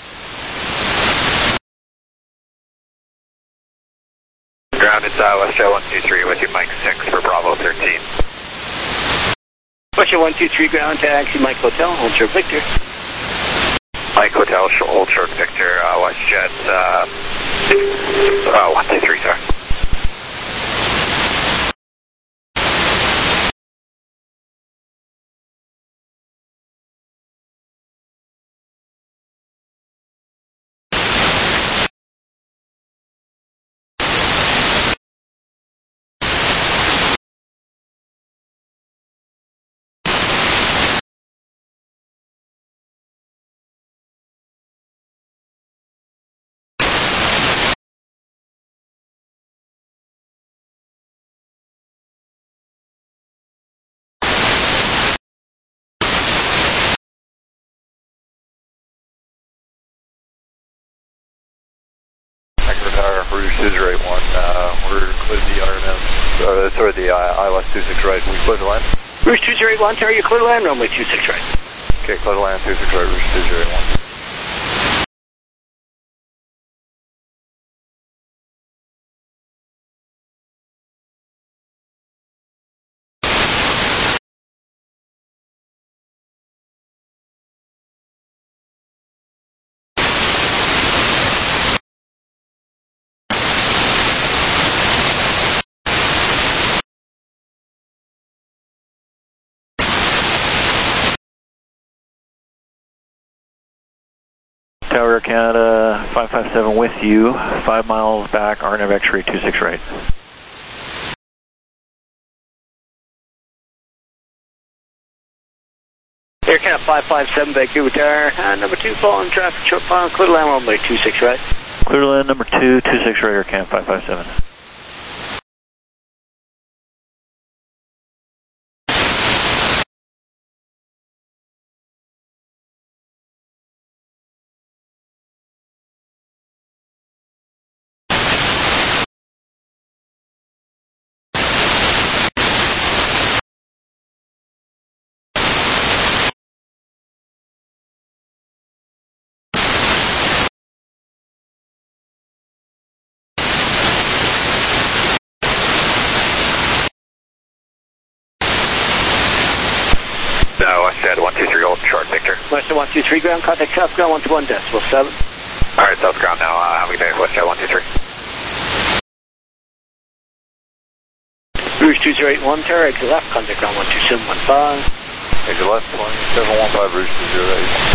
Ground, it's Westjet 123 with you, Mike 6 for Bravo 13. Westjet 123 ground taxi, Mike Hotel, hold short Victor. Mike Hotel, hold short Victor, Westjet 123, sorry. Rouge 281, we're clear the RNM, the ILS 26 right, we clear the land? Rouge 281, are you clear to land, runway 26 right. Okay, clear the land, 26 right, Rouge 281. Tower Canada 557 with you, 5 miles back, RNAV X-ray 26 right. Air Canada 557, Vancouver Tower, number 2, following traffic, short final, clear to land runway 26 right. Clear to land number 2, 26 right, Air Canada 557. No, I said 123 Old Short, Victor. Western 123, ground contact South ground 121.7. Alright, South ground now, how many days? West 123. Rouge 2081, Tower, exit left, contact ground 12715. Exit left, 2715, Rouge 208.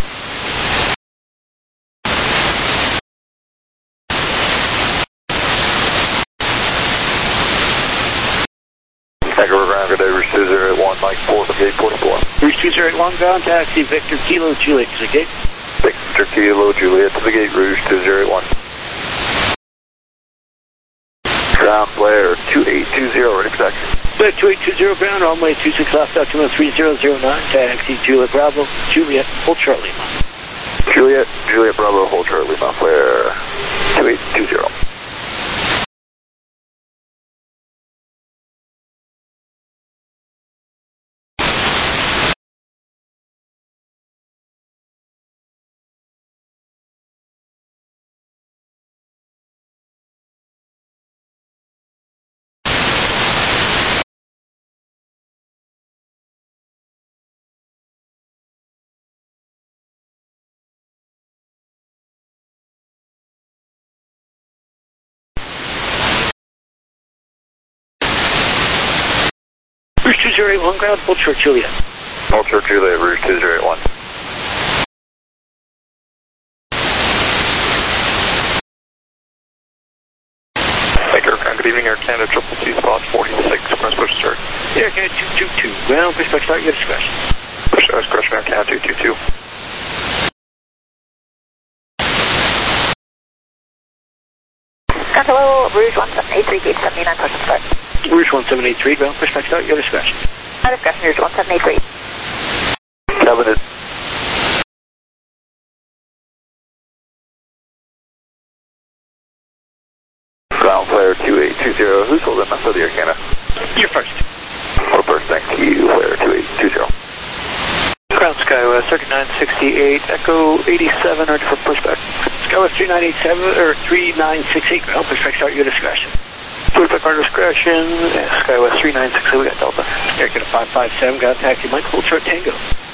Vancouver ground, good day, Rouge 2081, Mike 4 to gate 44. Rouge 2081, ground taxi, Victor Kilo Juliet to the gate. Victor Kilo Juliet to the gate, Rouge 2081. Ground flare 2820, ready for taxi. Flare 2820, ground, runway 26 left, altimeter 3009, taxi, Juliet Bravo, Juliet, hold short Lima. Juliet Bravo, hold short Lima, flare 2820. Rouge 2081, ground, hold short Juliet. Hold short Juliet, Rouge 2081. Vancouver ground, good evening, Air Canada, triple T spot 46, press push start. Air Canada 222, ground, push back start, your discretion. Push start, discretion, Air Canada 222. Hello, Rouge 1783, gate 79, push start. Rouge 1783, ground, push back start, your discretion. My discretion, Rouge 1783. Covenant. Ground flare 2820, who's holding us for the Air Canada? You're first. Hold first, thank you, flare 2820. Ground Skywest 3968, Echo 87, ready for pushback. Skywest 3987, or 3968, ground, pushback start, your discretion. Pushback our discretion, Skywest 3968, we got Delta. Air Canada 557, ground taxi, Mike, hold short Tango.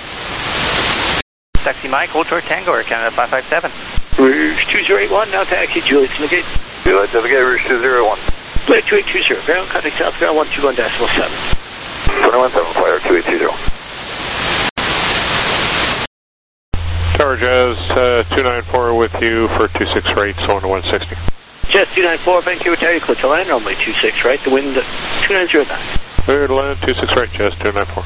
Taxi Mike, hold short Tango, Air Canada 557. Rouge 2081, now taxi, Juliet to the gate. Juliet to the gate, Rouge 201. Flare 2820, ground, contact South ground 121.7. 217, flare 2820. Tower Jazz 294 with you for 26 right, so on to 160. Jazz 294, Vancouver Tower, clear to land, runway 26 right, the wind 2909. Clear to land, 26 right, Jazz 294.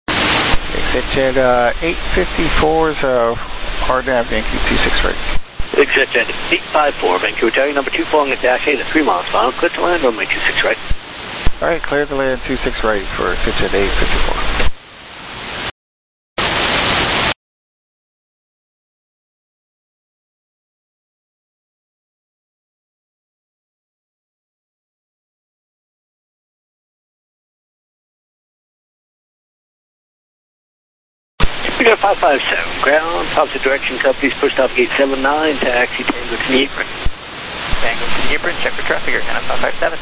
Pitch at 854 is RNAV Yankee 26 right. Exit at 854, Vancouver Tower, number 2 falling at dash 8 at 3 miles final, clear to land, runway 26 right. Alright, clear to land 26 right for pitch at 854. We got 557, ground, opposite direction, companies pushed off gate 79, taxi Tango to the apron. Tango to the apron, check for traffic, Air Canada 557.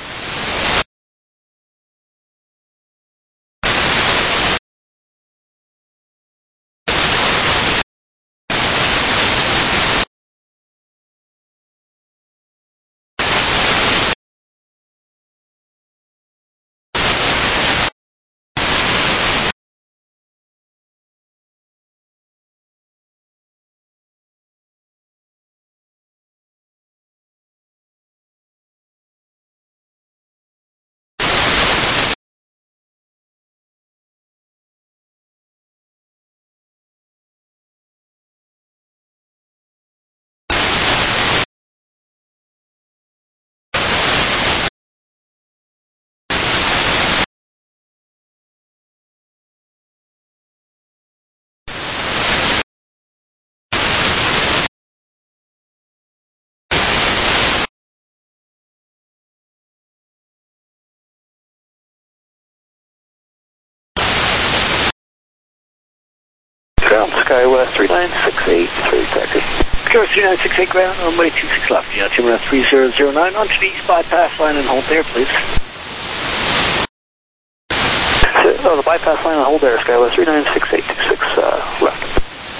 Ground, SkyWest 3968, 3 taxi. SkyWest 3968 ground, runway 26 left, altimeter 3009, onto the east bypass line and hold there, please. The bypass line and hold there, SkyWest 3968, 26 left.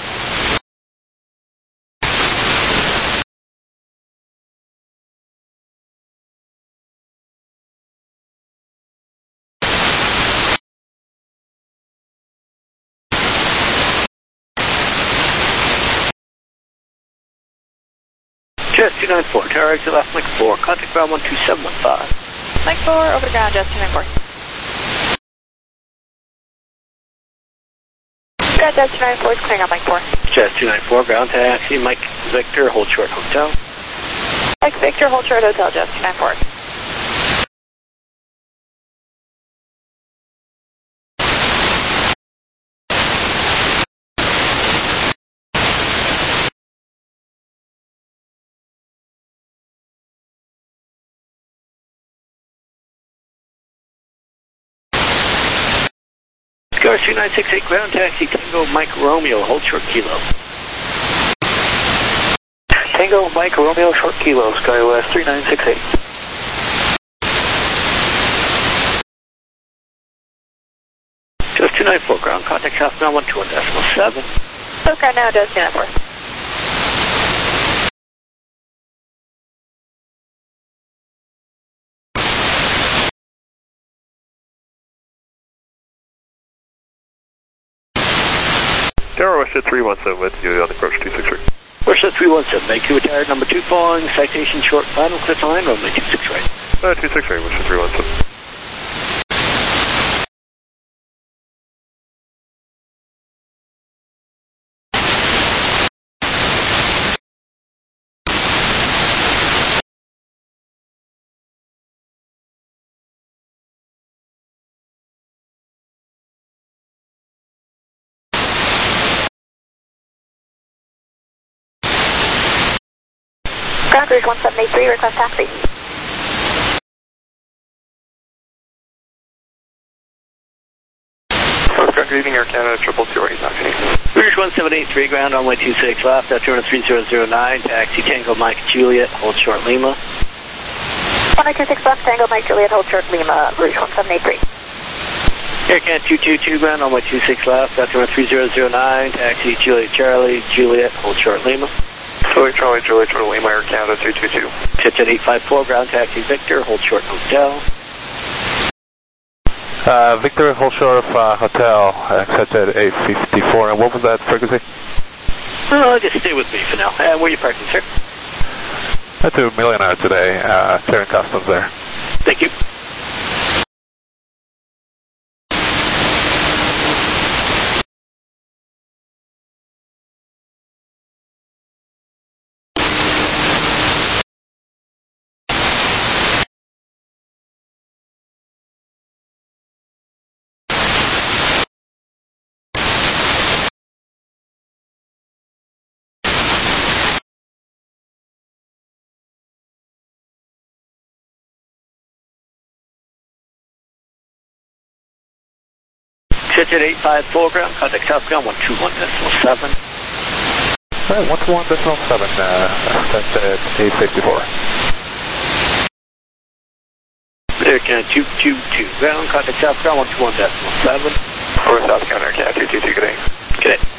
Jets 294, tower exit left, Mike 4, contact ground 12715. Mike 4, over to ground, Jets 294. Got Jets 294, it's clearing out Mike 4. Jets 294, ground taxi, Mike Victor, hold short hotel. Mike Victor, hold short hotel, Jets 294. SkyWest 3968, ground taxi, Tango Mike Romeo, hold short kilo. Tango Mike Romeo, short kilo, SkyWest 3968. Just 294, ground contact southbound 121.7. Okay, now Jets 294. Tower West 317 with you on the approach 263. West 317, Vancouver Tower, number 2 falling, citation short, final clear to line, runway 26 right. 263, West 317. Ground Rouge 1783, request taxi. Good evening, Air Canada, 222 taxi. Rouge 1783, ground runway 26 left, altimeter 3009, taxi Tango Mike Juliet, hold short Lima. Runway 26 left, Tango Mike Juliet, hold short Lima, Rouge 1783. Air Canada 222, ground runway 26 left, altimeter 3009, taxi Juliet Charlie, Juliet, hold short Lima. Charlie, Juliet, Total Lima, Air Canada 222. Pitch at 854, ground taxi Victor, hold short hotel. Victor, hold short of hotel, exit at 854, and what was that frequency? Just stay with me for now. Where are you parking, sir? That's a millionaire today, clearing customs there. Thank you. Shenzhen 854 ground, contact southbound 121.7. Alright, 121.7, that's at 854. American 222 ground, contact southbound 121.7. For South Counter, Cat 222, good day. Good day.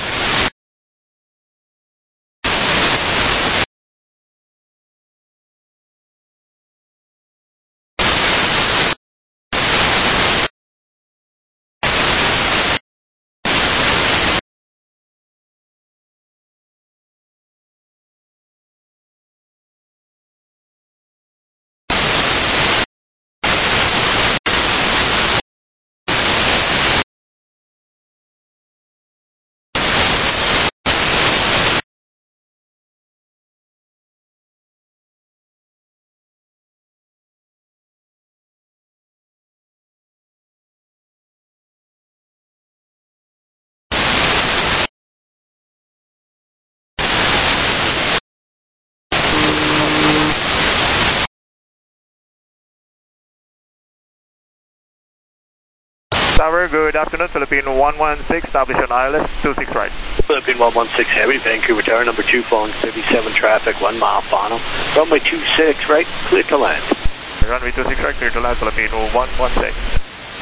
Tower, good afternoon, Philippine 116, establish on ILS, 26 right. Philippine 116 Heavy, Vancouver Tower, number 2, following 37 traffic, 1 mile final. Runway 26 right, clear to land. Runway 26 right, clear to land, Philippine 116.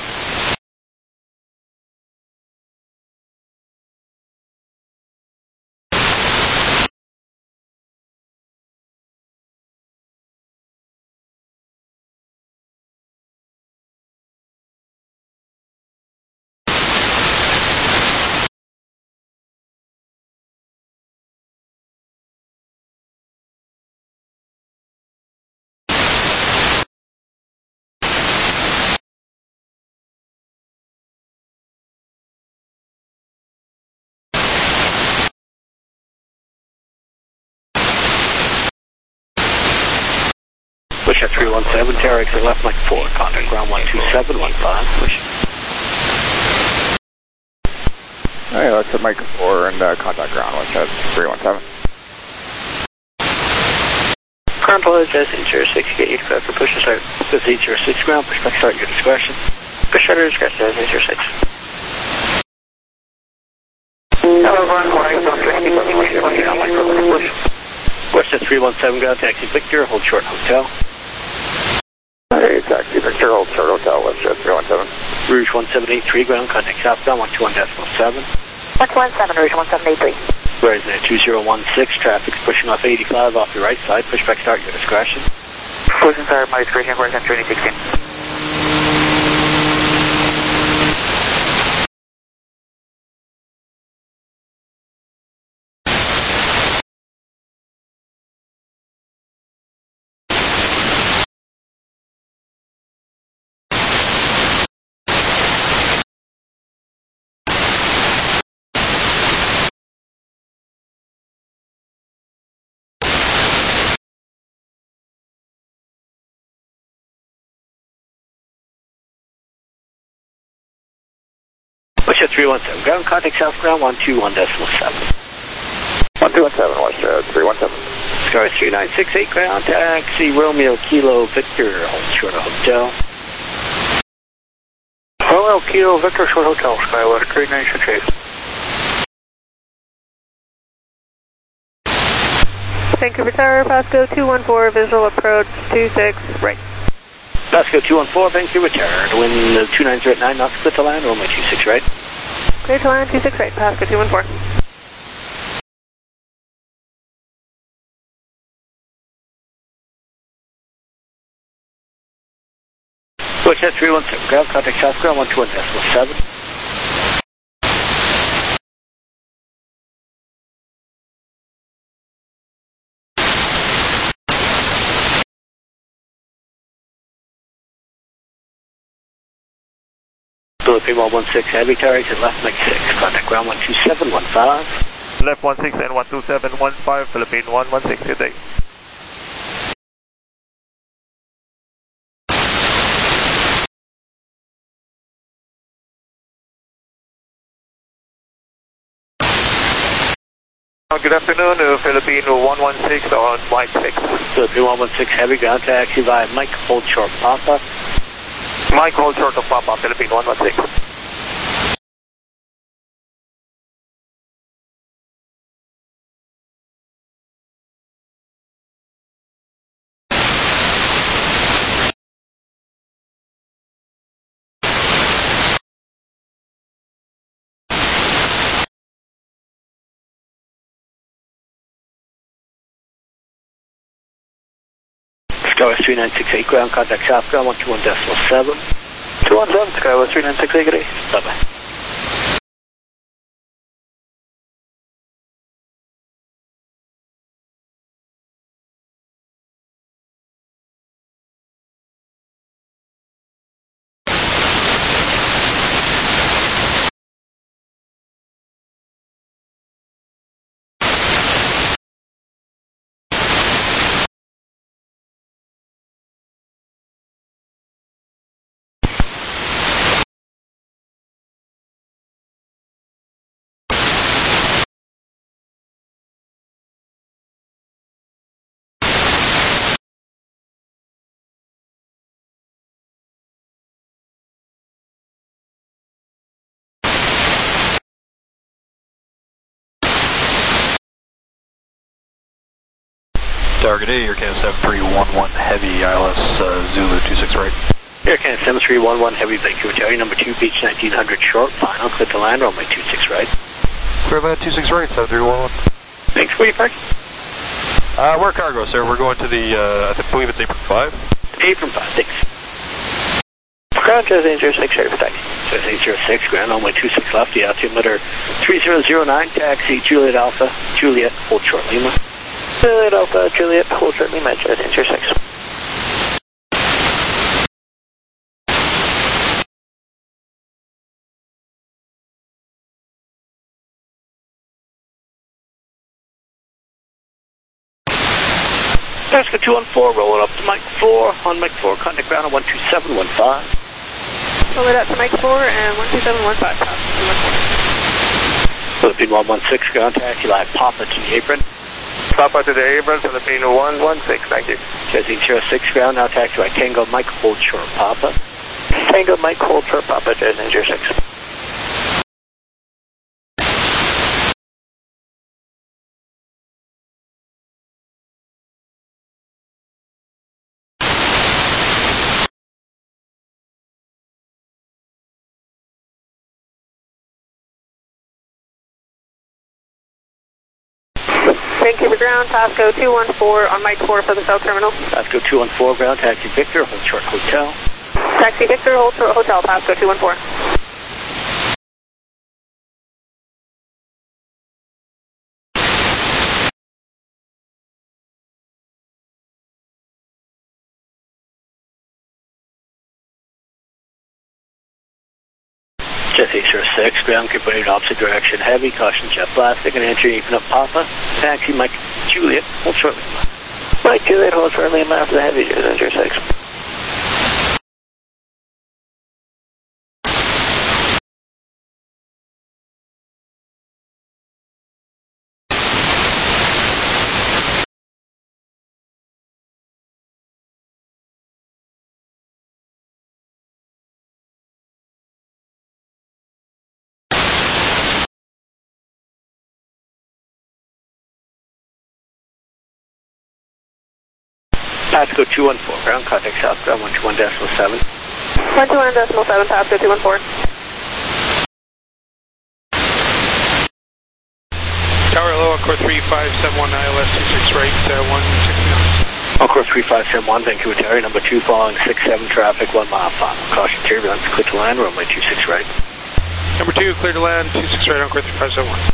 Push at 317, Terra exit left Mike 4, contact ground 12715, push. Hey, let's hit Mike 4 and contact ground, let's head 317. Ground below is 806, get you clear for push to start. Says 806 ground, push back start, your discretion. Push at your discretion, 806. Hello, ground, West at 317 ground, taxi Victor, hold short hotel. Hey, taxi Victor, hold short hotel, West at 317. Rouge 1783 ground, contact southbound 121.7. 117, Rouge 1783. Verizon 2016, traffic's pushing off 85 off your right side, push back start, your discretion. Pushing start, my discretion, Verizon 2016. Push at 317 ground, contact south ground 121.7. 121.7, West at 317. Sky 3968 ground, taxi Romeo Kilo Victor, hold short hotel. Romeo Kilo Victor, short hotel, Skywest 3968. Vancouver Tower, Pasco 214, visual approach 26, right. Pasco 214, Vancouver Tower, wind 290 at 9 knots, clear to land, runway 26 right. Clear to land, 26 right, Pasco 214. Push at 317, ground, contact south ground 121.7. Philippine 116 Heavy, Tower exit left Mike 6, contact ground 12715. Left 16 and 12715, Philippine 116, good day. Good afternoon, Philippine 116 on Mike 6. Philippine 116 Heavy, ground taxi via Mike, hold short Papa. Mike, hold short of Papa, Philippine 116. Skywest 3968, ground contact southbound 121.7. 217, Skywest 3968, good day. Bye-bye. Target A, Air Canada 7311 Heavy, ILS Zulu 26 right. Air Canada 7311 Heavy, Vancouver Terry, number 2, beach 1900 short, final, clear to land, runway 26 right. Clear land 26 right, 7311. Thanks, where are you parking? We're cargo, sir. We're going to the, I believe it's apron 5. Apron 5, thanks. Ground, Jersey 06, ready for taxi. Jersey 06, ground, runway 26 left, the altimeter 3009, taxi, Juliet Alpha, Juliet, hold short, Lima. Juliet Alpha, Juliet, hold short, Lima, Jersey 06. Alaska 214, rolling up to Mike 4, on Mike 4, contact ground on 12715. Roll it up to Mike 4 and 12715. Philippine 116, ground taxi, live Papa to the apron. Papa to the apron, Philippine 116, thank you. Jersey 06, ground, now taxi by Tango Mike, hold short Papa. Tango Mike, hold short Papa, Jersey 06. Vancouver ground, Pasco 214 on Mike 4 for the South Terminal. Pasco 214, ground, taxi Victor, hold short hotel. Taxi Victor, hold short hotel, Pasco 214. Jersey 06, ground, keep running opposite direction, heavy, caution jet plastic, and entry, even up Papa. Taxi Mike Juliet, hold short Lima. Mike Juliet, hold short Lima after the heavy, Jersey 06. Pasco 214, ground, contact southbound 121.7. 121.7, Pasco 214. Tower hello, Encore 3571 ILS 26 right, 169. Encore 3571, Vancouver Terry, number 2, following 67 traffic, 1 mile final. Caution turbulence, clear to land, runway 26 right. Number 2, clear to land, 26 right, Encore 3571.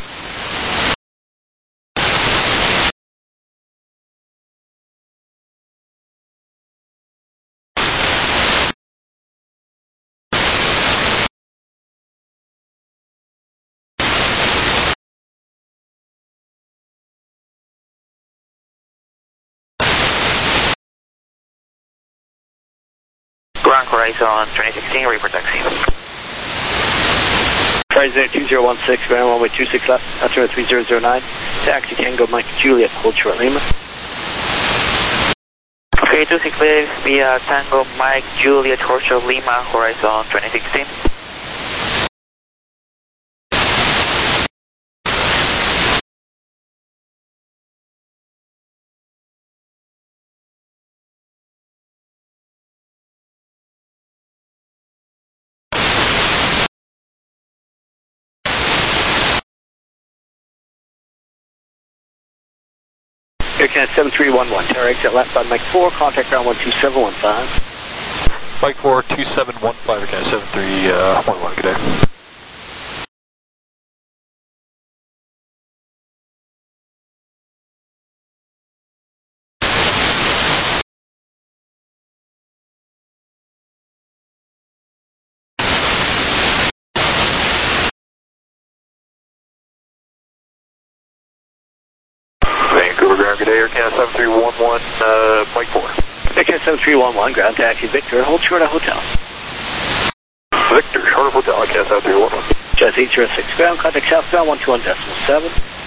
Ground Horizon 2016, report taxi. Horizon 2016, ground runway 26 left, altimeter 3009, taxi Tango Mike Juliet, hold short Lima. Okay, 26 clear via Tango Mike Juliet, hold short Lima, Horizon 2016. Air Canada 7311, tower exit left on Mike 4, contact ground 12715. Mike 4, 2715, Air Canada 7311, good day. Vancouver ground, good day, Air Canada 7311, Mike 4. Air Canada 7311, ground taxi Victor, hold short of hotel. Victor, short of hotel, Air Canada 7311. Jazz 806, ground, contact southbound 121.7.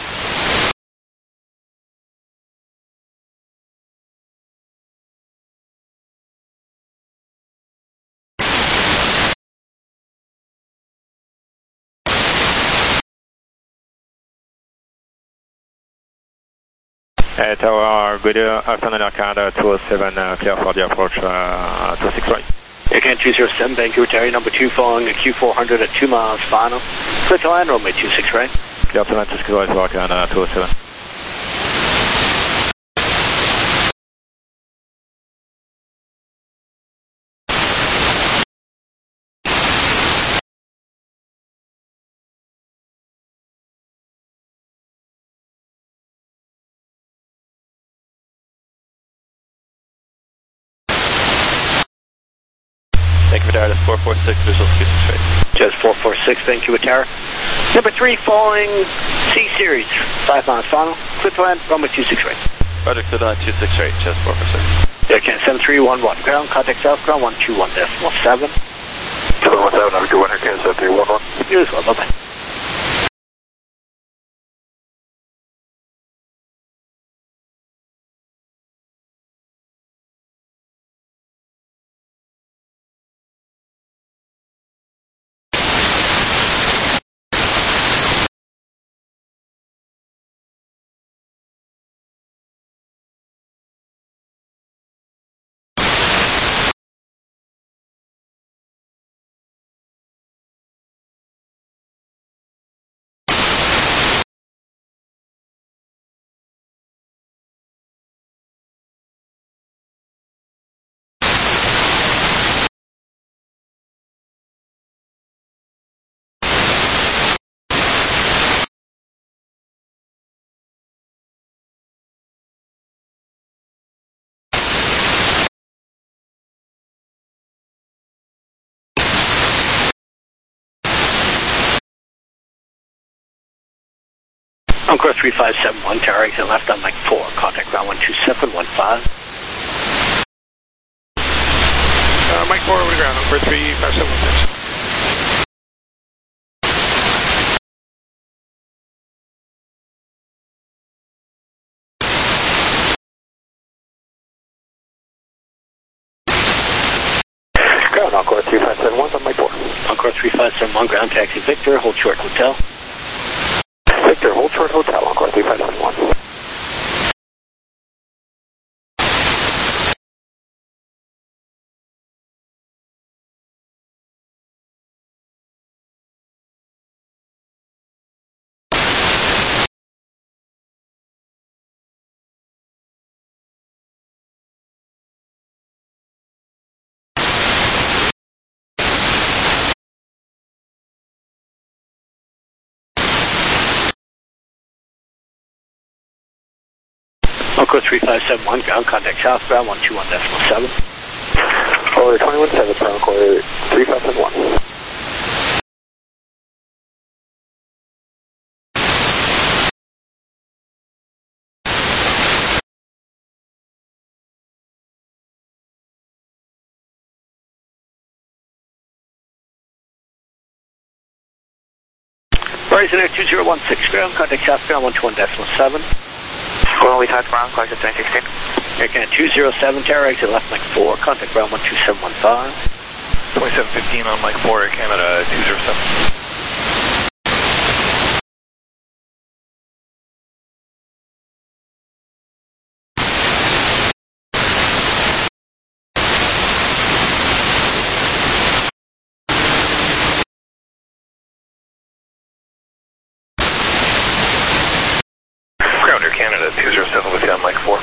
Tower, good afternoon, Air Canada 207, clear for the approach 26 right. Air Canada 207, Vancouver Terry, number 2, following a Q400 at 2 miles final. Clear to land, runway 26 right. Clear to land, 26 right for Air Canada 207. Vancouver Tower, that's 446, visual 26 right. Jazz 446, Vancouver Tower. Number 3, following C-Series, 5 miles final. Clear to land, runway 26 right. Roger, clear to land, 26 right, Jazz 446. Air Canada 7311, ground, contact south ground 121.7. 717, have a good one, Air Canada 7311. You as well, bye-bye. On course 3571, tower exit left on Mike 4, contact ground 12715. Mike 4 over the ground, on course 3571. Ground, on course 3571, on Mike 4. On course 3571, ground taxi Victor, hold short hotel. Victor, hold short hotel, on course 3571. On course 3571, ground, contact southbound 121.7. Or 217, ground, course 3571. Horizon Air 2016, ground, contact southbound 121.7. Well, we touch ground, closer 2016. Air Canada 207, tower exit left Mike 4, contact ground 12715. 2715 on Mike 4, Air Canada 207. Canada 207 with you on Mike 4.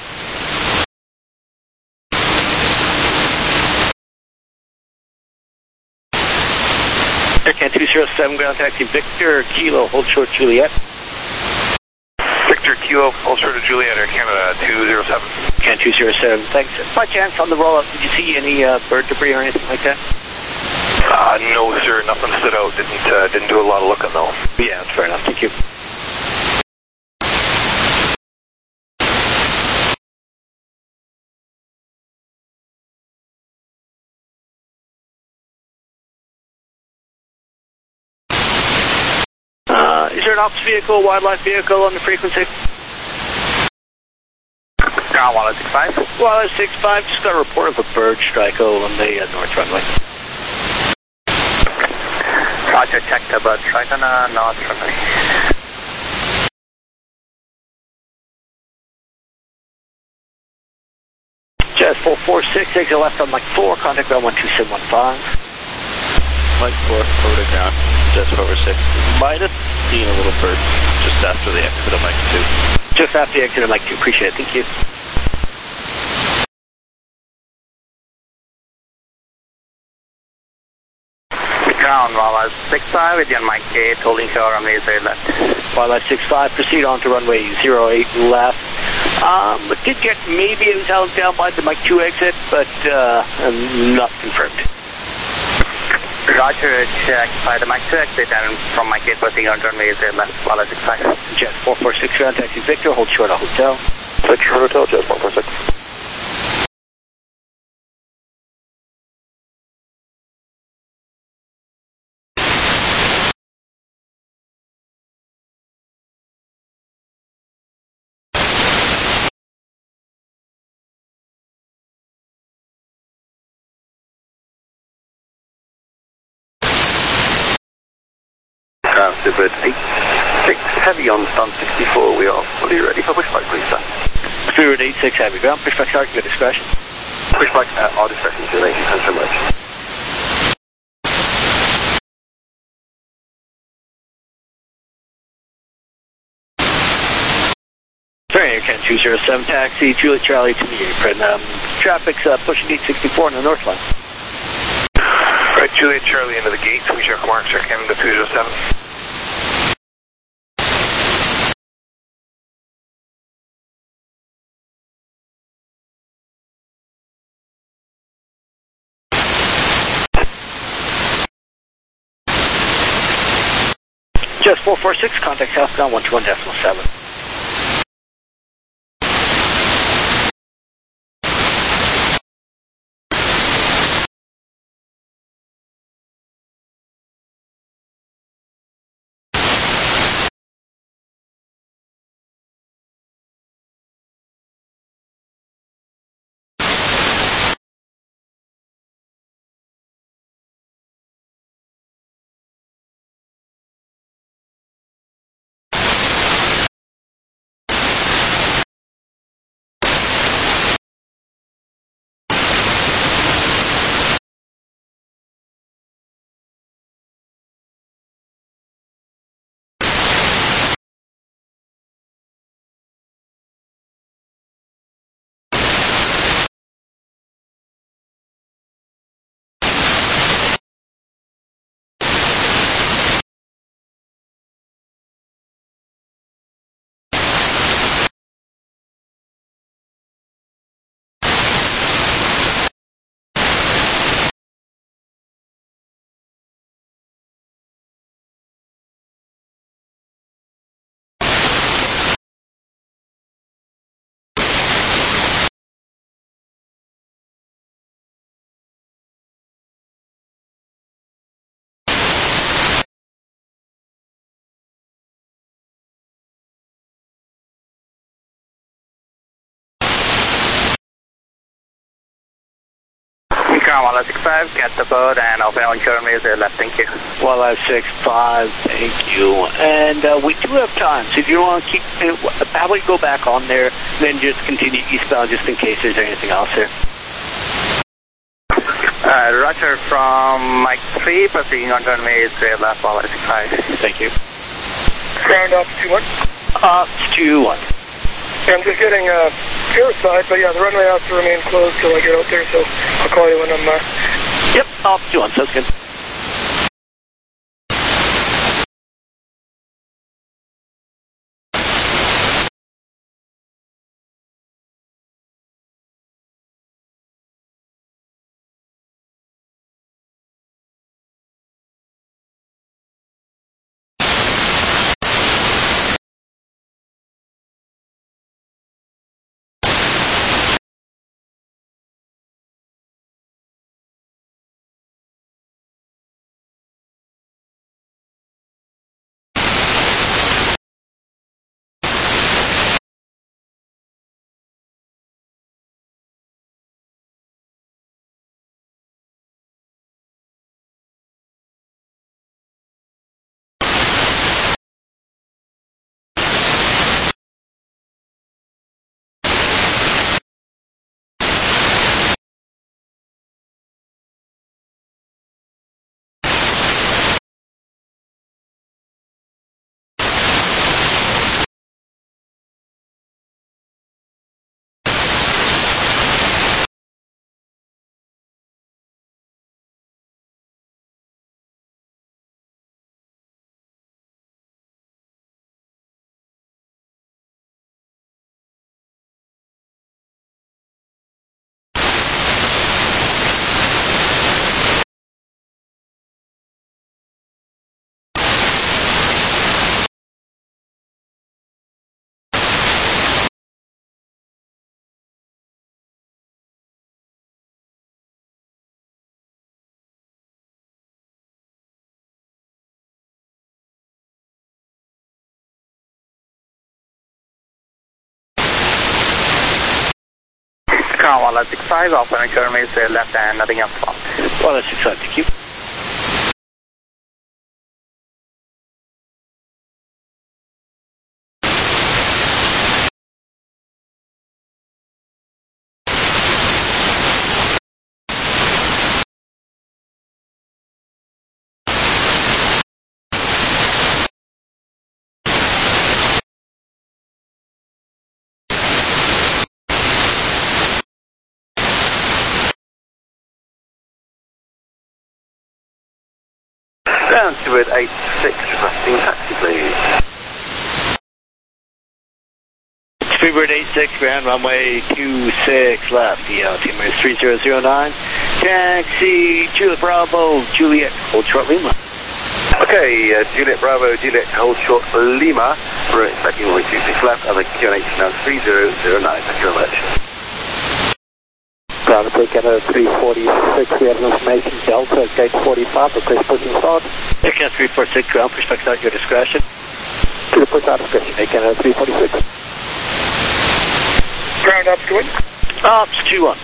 Aircan 207, ground taxi Victor Kilo, hold short Juliet. Victor Kilo, hold short to Juliet, Air Canada 207. Aircan 207, thanks. By chance, on the rollout, did you see any bird debris or anything like that? No, sir, nothing stood out. Didn't do a lot of looking, though. Yeah, that's fair enough. Thank you. Is there an ops vehicle, wildlife vehicle on the frequency? Wildlife 65. Wildlife 65, just got a report of a bird strike on the north runway. Roger, check the bird strike on the north runway. Jazz 446, exit left on Mike 4, contact ground 12715. Mike 4, over to ground, Jazz 446. Might have seen a little bird just after the exit of Mike 2. Just after the exit of Mike 2, appreciate it, thank you. Ground, Wildlife 65 with you on Mike 8, holding shore runway 0 left. Wildlife 65, proceed on to runway 08 left. Did get maybe it was held down by the Mike 2 exit, but not confirmed. Roger, check by the Mike 2 exit and from Mike 8 proceeding on to runway 0 left, Wildlife 65. Jet 446, ground taxi Victor, hold short at hotel. Victor Hotel, Jet 446. Super 86 heavy on stand 64, we are fully ready for pushback, please, sir. Spirit 86 heavy, ground pushback, start your discretion. Pushback at our discretion, sir, thank you so much. Sorry, Aircan 207 taxi, Juliet Charlie to the apron. Traffic's pushing gate 64 on the north line. Right, Juliet Charlie into the gate, we check marks, Air Canada 207. Just 446, contact southbound 121.7. Wildlife 65, get the bird and open on turn is left, thank you. Wildlife 65, thank you. And we do have time, so if you want to keep, how about you go back on there, then just continue eastbound just in case there's anything else there. Roger, from Mike 3, proceeding on runway 0 left, Wildlife 65. Thank you. Ground off 2-1. Ops 2-1. Yeah, I'm just getting airside, but yeah, the runway has to remain closed till I get out there, so I'll call you when I'm... Yep, off 21, sounds good. Crown 165, Alpha and Current is left and nothing else. 165, thank you. Down to it 86, requesting taxi please. Freebird 86, ground runway 26 left, altimeter is 3009. Taxi, Juliet Bravo, Juliet, hold short Lima. Okay, Juliet Bravo, Juliet, hold short Lima. We're expecting runway 26 left, other QNH now 3009. Thank you very much. Bravo, take at 346, we have information, Delta, gate 45, request pushing forward. Aircan 346, ground, prospects at your discretion. To the push out discretion, Aircan 346. Ground ops to it. Ops 21.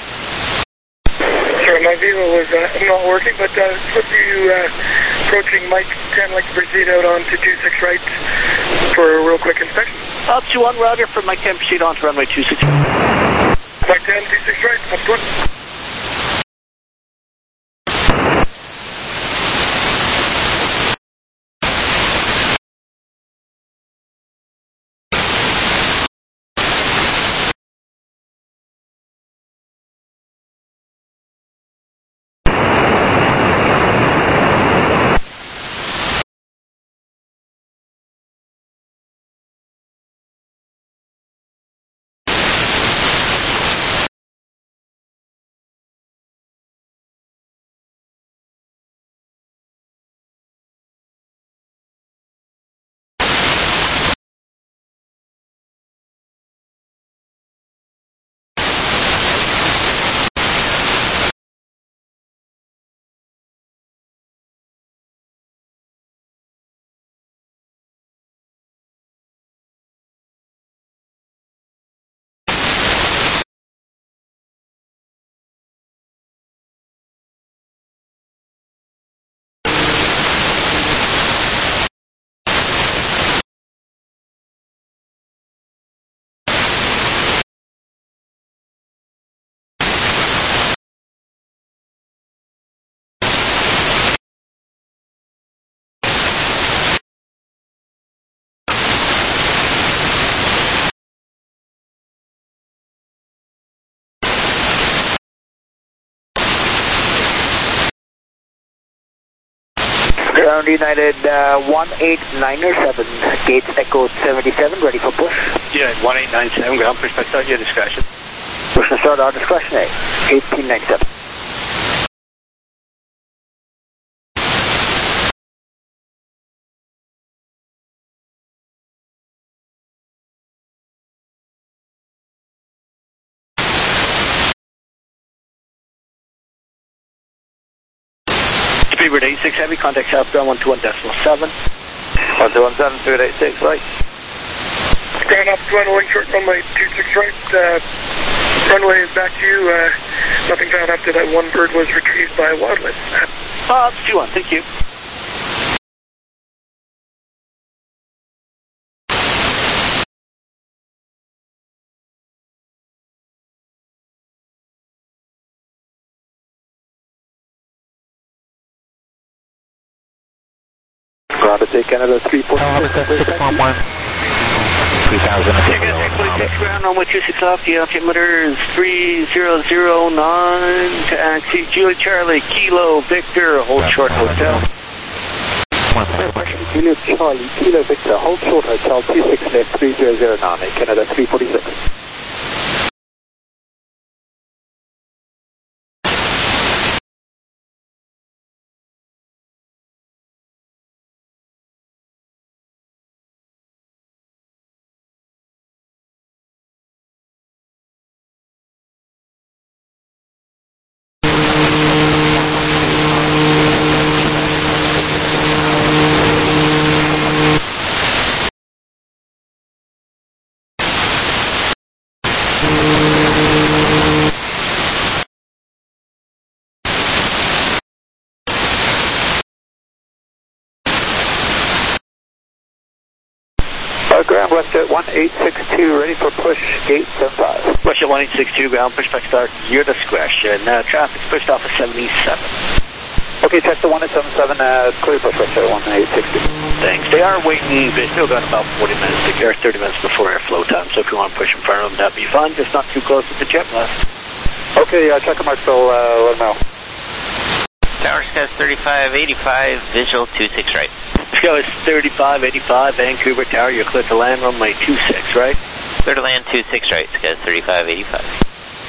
Sorry, my vehicle was not working, but with you approaching Mike 10, like to proceed out on to 26 right for a real quick inspection. Ops 21, roger, from Mike 10, proceed on to runway 26. Mike 10, 26 right, up to it. Ground United 18907, gates Echo 77, ready for push. United 1897, ground push back start, your discretion. Push and start, our discretion, 1897. Speedbird 86 Heavy, contact southbound 121.7. 121.7, Speedbird 86, right. Ground up, 201 short runway 26 right. Runway is back to you. Nothing found after that. One bird was retrieved by wildlife. It's 21, thank you. Ground to take Canada 346. 3000. Ground runway 26 off, the altimeter is 3009, taxi Julie Charlie, Kilo Victor, hold short hotel. Julie Charlie, Kilo Victor, hold short hotel 26 left 3009, Canada 346. Ground WestJet 1862, ready for push, gate 75. WestJet 1862, ground push back start, your discretion. Traffic's pushed off of 77. Okay, check the 1877, clear push WestJet 1862. Thanks. They are waiting, they still got about 40 minutes to or 30 minutes before airflow time, so if you want to push in front of them, that'd be fine, just not too close to the jet blast. Okay, check them out, so let them know. Tower Sky 3585, visual 26 right. Sky is 3585, Vancouver Tower, you're clear to land runway 26, right? Clear to land 26 right, Sky 3585.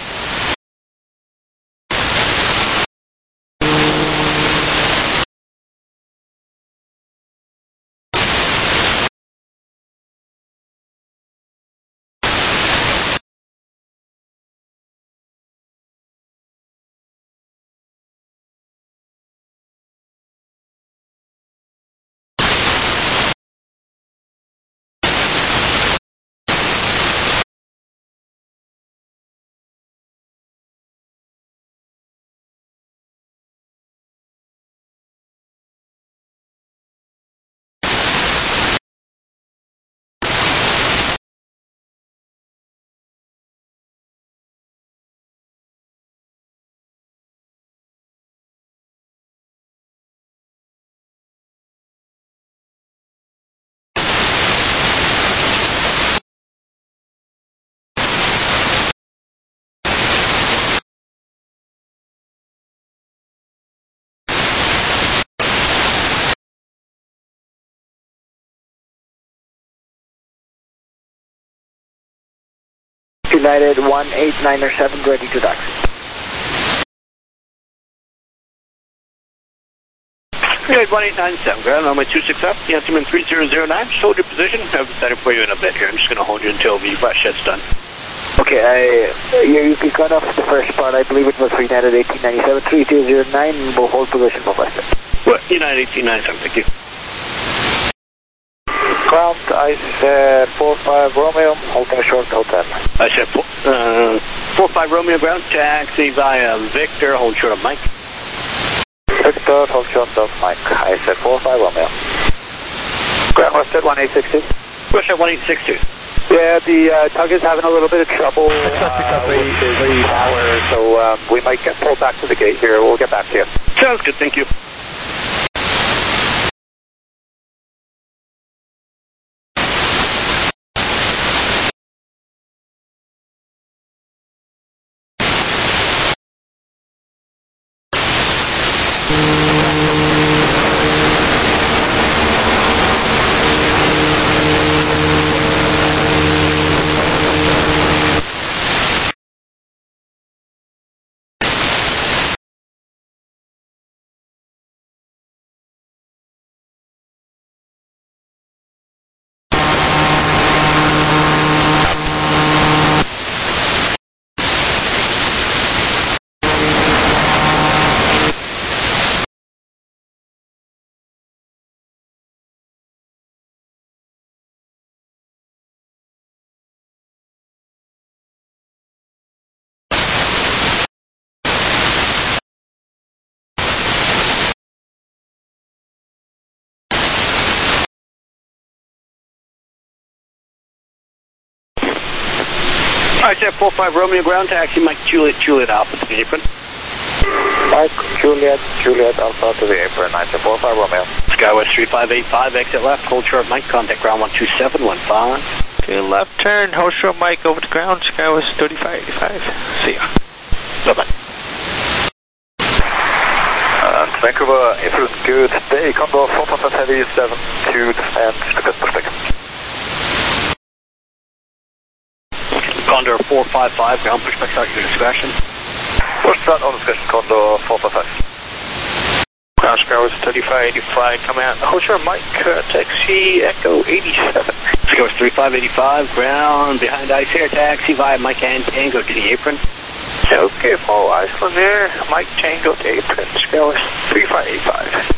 United 1897, ready to taxi. United 1897, ground runway 26 up, the altimeter 3009, just hold your position, I'll be better for you in a bit here, I'm just going to hold you until the flash jet's done. Okay, you can cut off the first part, I believe it was for United 1897, 3009, we'll hold position for Western. What, United 1897, thank you. Ground, ice 45 Romeo, holding short, hotel. I said 45 Romeo ground, taxi via Victor, hold short of Mike. Victor, hold short of Mike. I said 45 Romeo. Ground WestJet 1862. WestJet 1862. Yeah, the tug is having a little bit of trouble. Power, so we might get pulled back to the gate here. We'll get back to you. Sounds good, thank you. ISF 45 Romeo ground taxi, Mike Juliet, Juliet Alpha to the apron. Mike Juliet, Juliet Alpha to the apron, ISF 45 Romeo. Skywest 3585, exit left, hold short Mike, contact ground 12715. Okay, left turn, hold short Mike over to ground, Skywest 3585. See ya. Bye-bye. Vancouver, it was good day, Condor 455 Heavy, 72 and Stuttgart perspective. Condor 455, ground pushback start your discretion. Push start on discretion, Condor 455. Ground Skywest 3585, come out, hold short Mike, taxi Echo 87. Skywest 3585, ground behind ice air taxi via Mike and Tango to the apron. Okay, follow Iceland there, Mike Tango to apron, Skywest 3585.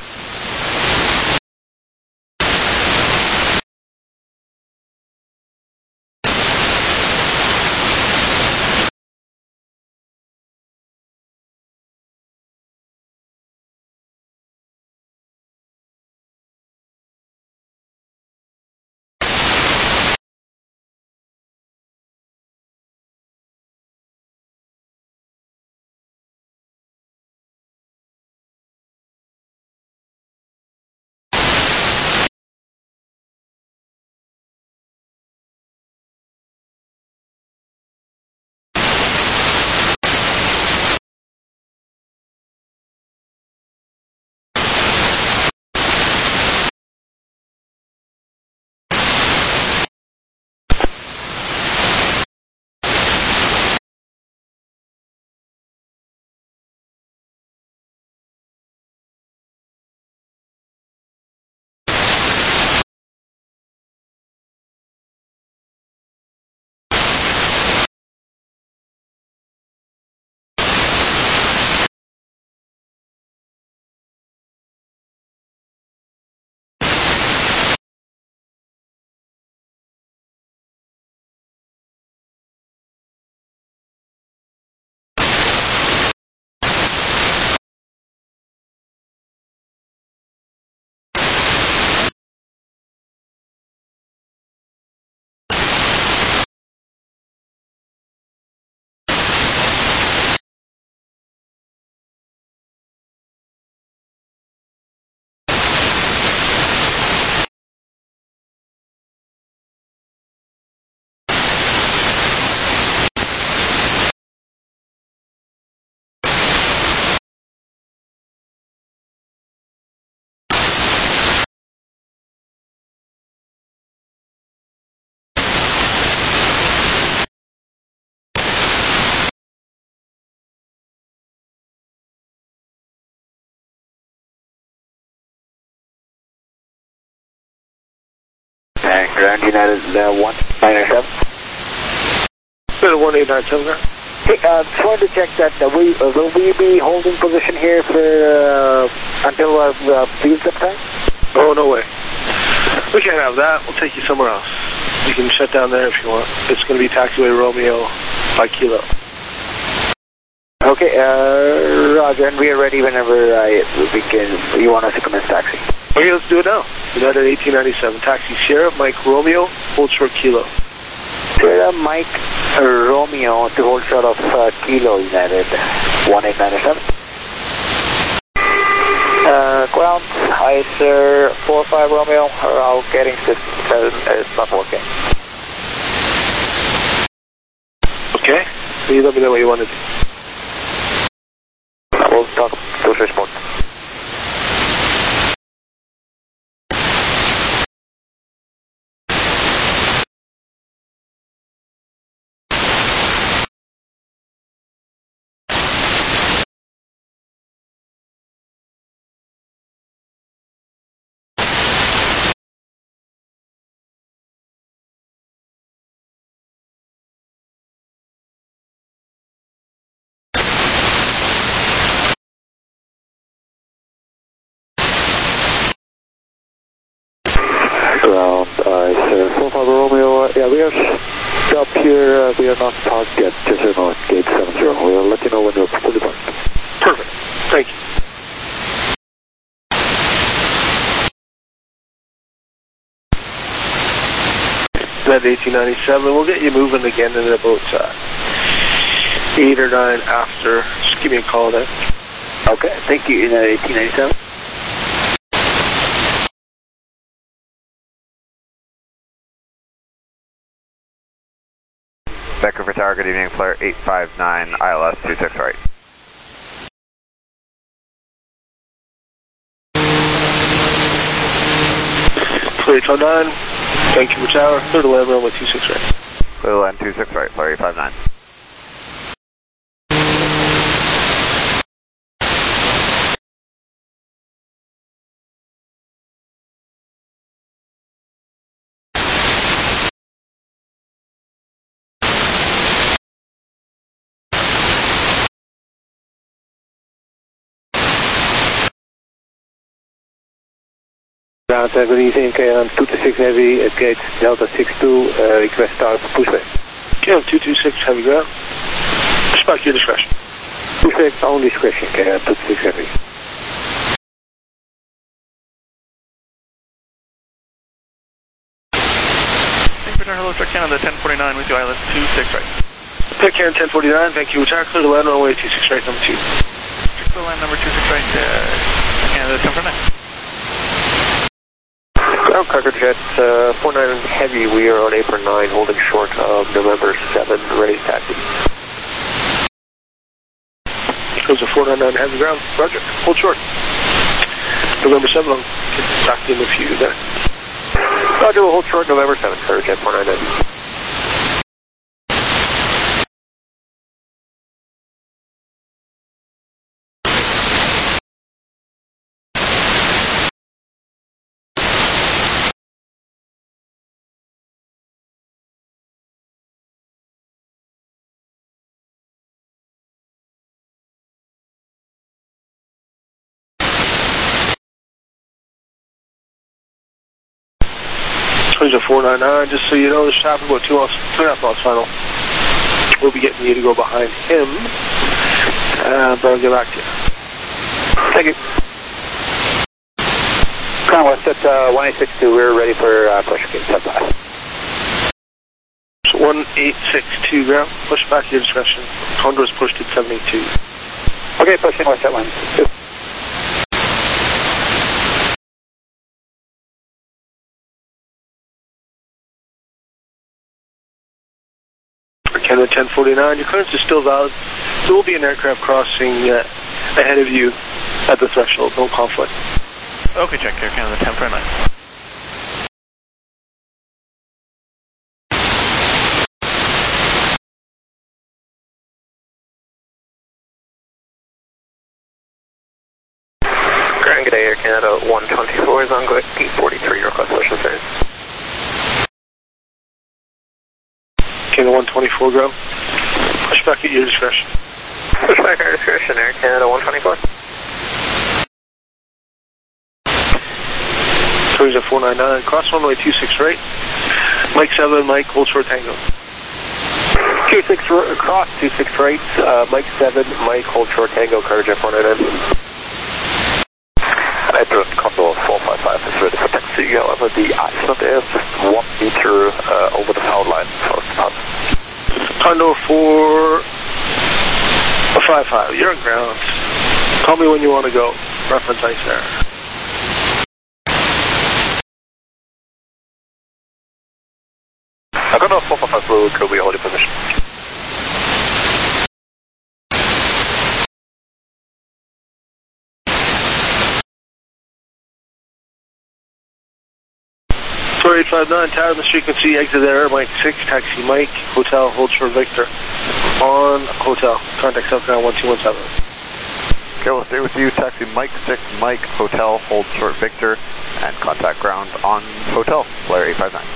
Ground United 197. Bit of 1897 there. Hey, just wanted to check that will we be holding position here for until field up time? Oh, no way. We can't have that. We'll take you somewhere else. You can shut down there if you want. It's going to be taxiway Romeo by Kilo. Okay, Roger, and we are ready whenever you want us to commence taxi. Okay, let's do it now. United 1897, taxi Sierra, Mike Romeo, hold short Kilo. Sierra, Mike Romeo to hold short of Kilo United 1897. Ground, ISR 45 Romeo, our getting system is not working. Okay, you let me know what you want to do. We'll talk to respond. Ground, ISR 45 Romeo, yeah, we are stopped here, we are not parked yet, just so you know, gate 70, we'll let you know when we're fully parked. Perfect, thank you. That 1897. We'll get you moving again in about 8 or 9 after. Just give me a call then. Okay, thank you, United 1897. Becker for tower, good evening, flare 859, ILS 26 right. Flare 859, Vancouver Tower, clear to land runway 26 right. Clear to land 26 right, flare 859. Good evening, KLM 226 Heavy at gate Delta 62, request start pushback. KLM 226 Heavy ground. Respect your discretion. Pushback on discretion, KLM 226 Heavy. Hello, Truck Canada 1049 with you, ILS 26 right. Pick Karen 1049, Vancouver Tower, clear to land runway 26 right, number 2. Clear to land number 26 right, Canada 1049. Ground Cargo Jet 49 Heavy, we are on apron 9, holding short of November 7, ready to taxi. Goes to 499 Heavy ground, roger, hold short. November 7, I'll get taxi in a few there. Roger, we'll hold short November 7, Cargo Jet 499. There's a 499, just so you know, there's traffic about 2.5 miles final. We'll be getting you to go behind him, but I'll get back to you. Thank you. Crown West at 1862, we're ready for push, gate 75. 1862 ground, push back your discretion. Condor's pushed at 72. Okay, pushing west at 162. Canada 1049, your clearance is still valid. There will be an aircraft crossing ahead of you at the threshold, no conflict. Okay, check here, Canada 1049. Grand, good day, Air Canada 124 is on go at 843, request push and turn. Canada 124 ground. Push back at your discretion. Push back at our discretion, Air Canada 124. Cruise at 499, cross runway 26 right. Mike 7, Mike, hold short tango. 26 cross, 26 right, Mike 7, Mike, hold short tango, Carter Jet 499. I just Condor 455 is ready for taxi. However, the accident is 1 meter over the power line first pass. Condor 455, you're on ground. Call me when you want to go. Reference ice there. Condor 455 Blue, could we hold your position? Tower 859, tower in the frequency, exit there, Mike 6, taxi Mike, hotel, hold short Victor. On hotel, contact Southbound 1217. Okay, we'll stay with you, taxi Mike 6, Mike, hotel, hold short Victor, and contact ground on hotel, flare 859.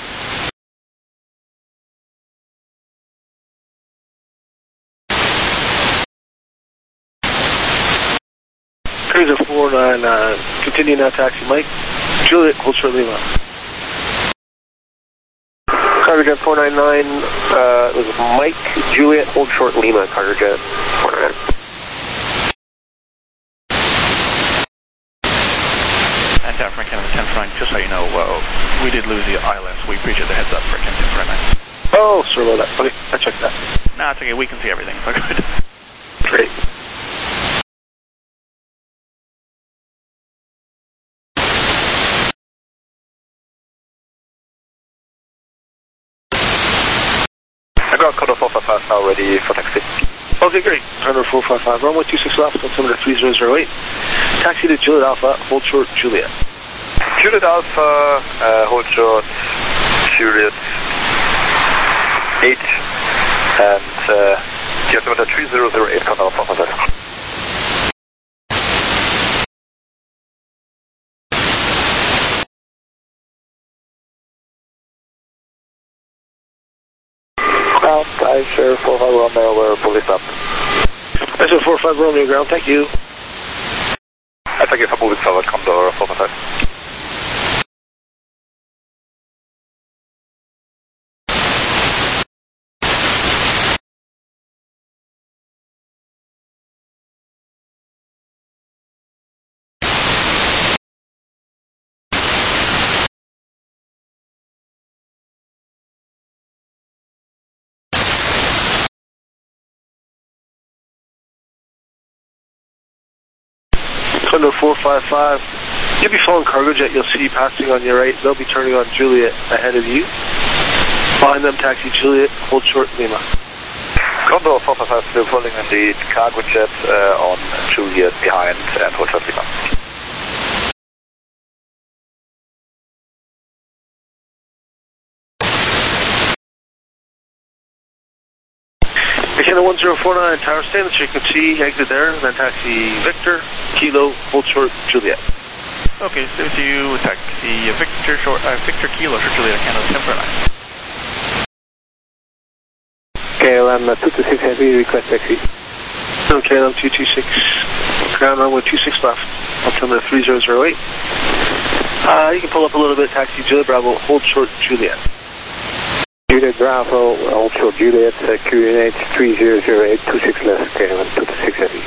Cruiser 499, continue now, taxi Mike, Juliet, hold short Lima. Carter Jet 499, it was Mike, Juliet, hold short Lima, Carter Jet 499. And down from Canada 1049, just so you know, we did lose the islands. We appreciate the heads up for Kempton for a night. Oh, sorry about that. Okay, I checked that. No, it's okay. We can see everything. So good. Great. I got Condor 455 now ready for taxi. Okay, great. Condor 455, runway 26 left, altimeter 3008. Taxi to Juliet Alpha, hold short, Juliet. Juliet Alpha, hold short, Juliet 8, and the altimeter 3008, Condor 455. I share 45 Romeo, we're fully stopped. I share 45 Romeo ground, thank you. I thank you for moving forward, Condor 455. Condor 455, you'll be following cargo jet, you'll see passing on your right, they'll be turning on Juliet ahead of you. Behind them, taxi Juliet, hold short, Lima. Condor 455 still following in the cargo jet on Juliet behind and hold short, Lima. Canada 1049, tower stand, so you can see, exit there, then taxi Victor, Kilo, hold short, Juliet. Okay, so to you, taxi Victor Kilo for Juliet, Canada 1049. KLM 226 Heavy, request taxi. KLM 226, ground runway 26 left, altimeter 3008. You can pull up a little bit, taxi Juliet Bravo, hold short, Juliet. Juliet Bravo, hold short Juliet, QNH 3008, 26 left, KLM 226 Heavy.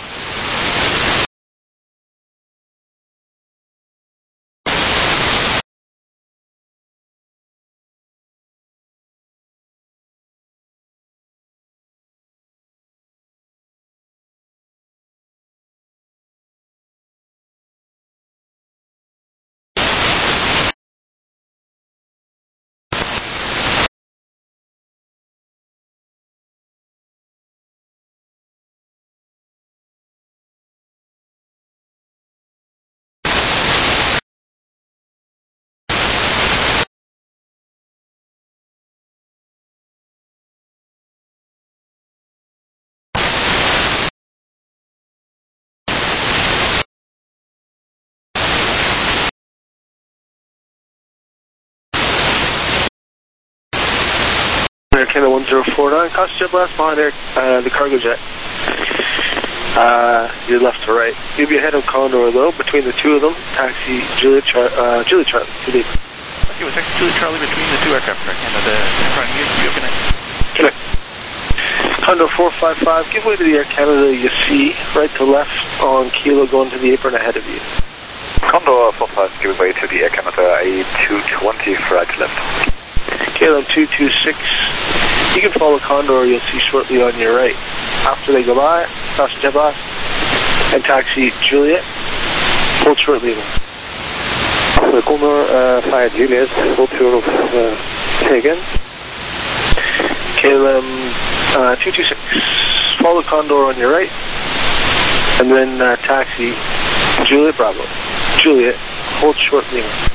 Air Canada 1049, cost jet blast behind the cargo jet. Your left to right. You'll be ahead of Condor though, between the two of them, taxi Juliet Charlie. Okay, we'll taxi Juliet Charlie between the two aircraft, Air Canada 1049, you open it. Connect. Condor 455, give way to the Air Canada you see, right to left on Kilo going to the apron ahead of you. Condor 45 giving way to the Air Canada A220 right to left. KLM 226, you can follow Condor, you'll see shortly on your right. After they go by, pass jet blast, and taxi Juliet, hold short Lima. Condor 5 Juliet, hold short of, say again. KLM 226, follow Condor on your right, and then taxi Juliet Bravo. Juliet, hold short Lima.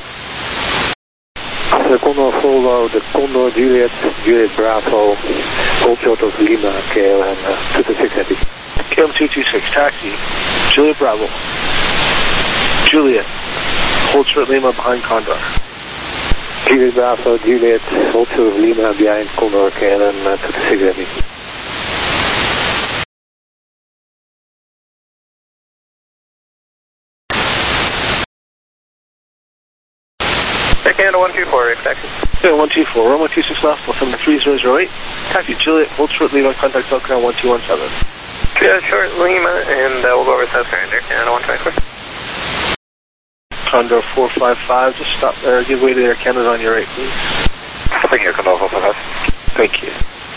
Condor follow the Condor Juliet, Juliet Bravo, hold short of Lima, KLM 226 Heavy. KLM 226, taxi Juliet Bravo. Juliet, hold short Lima behind Condor. Juliet Bravo, Juliet, hold short of Lima behind Condor, KLM 226 Heavy. Canada 124, taxi. Yeah, 124, runway 26 left, altimeter 3008. Taxi Juliet, hold short Lima, contact Falcon 1217. Yeah, short Lima, and we'll go over South Grand, Canada 124. Condor 455, just stop there, give way to Air Canada on your right, please. Stopping here, Condor 455. Thank you.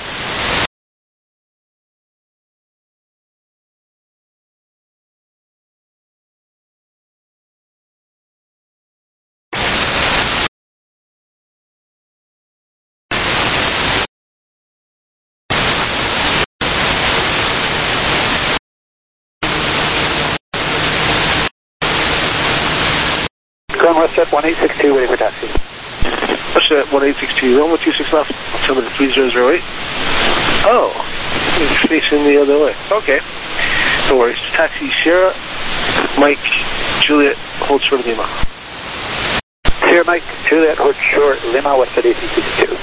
Ground Westjet 1862, waiting for taxi. Westjet 1862, runway 26 left, altimeter 3008. Oh, it's facing the other way. Okay, no worries. Taxi Sierra, Mike, Juliet, hold short of Lima. Sierra Mike, Juliet, hold short, Lima, Westjet 1862.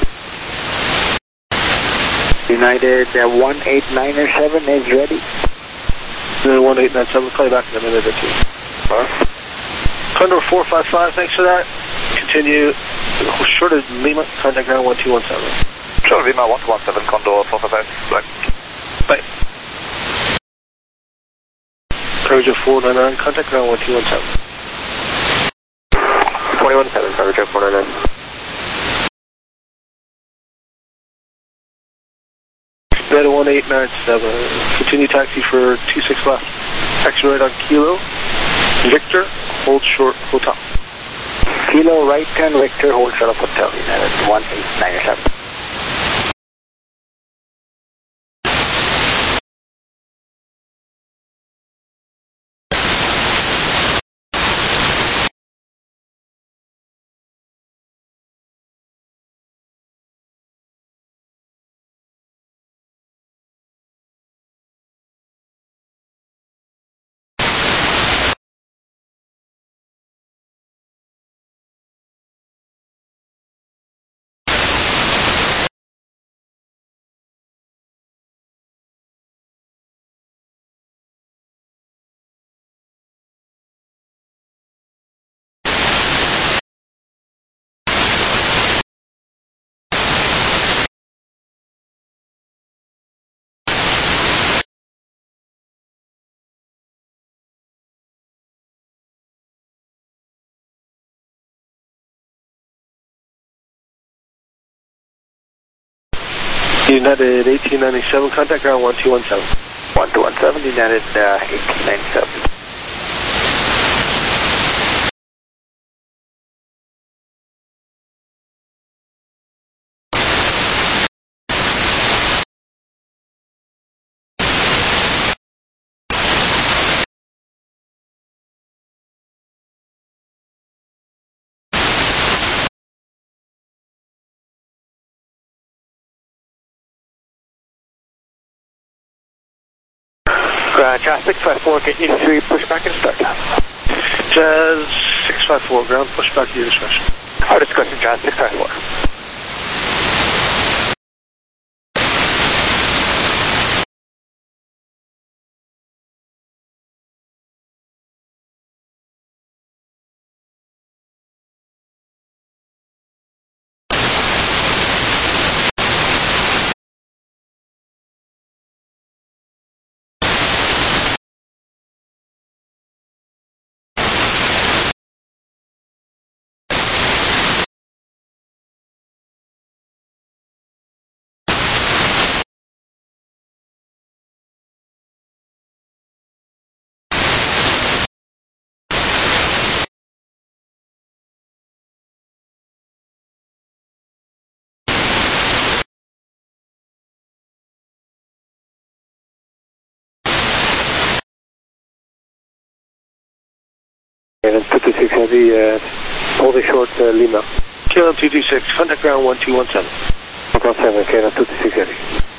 United 18907 is ready. United 1897, call you back in a minute or two. Condor 455, thanks for that. Continue. Short of Lima, contact ground 1217. Short of Lima, 1217, Condor 455. Black. Bye. Courageous 499, contact ground 1217. 217, Courageous 499. Beta 1897. Continue taxi for 26 left. Taxi right on Kilo. Victor, hold short, hotel. Kilo, right turn, Victor, hold short of hotel. United 1897. United 1897, contact ground 1217. 1217, United 1897. Jazz 654, get you to pushback and start time. Jazz 654, ground pushback to your discretion. Our discretion, Jazz 654. And 226 Heavy, holding short Lima. KLM 226, contact ground 1217. 117, KLM 226 Heavy.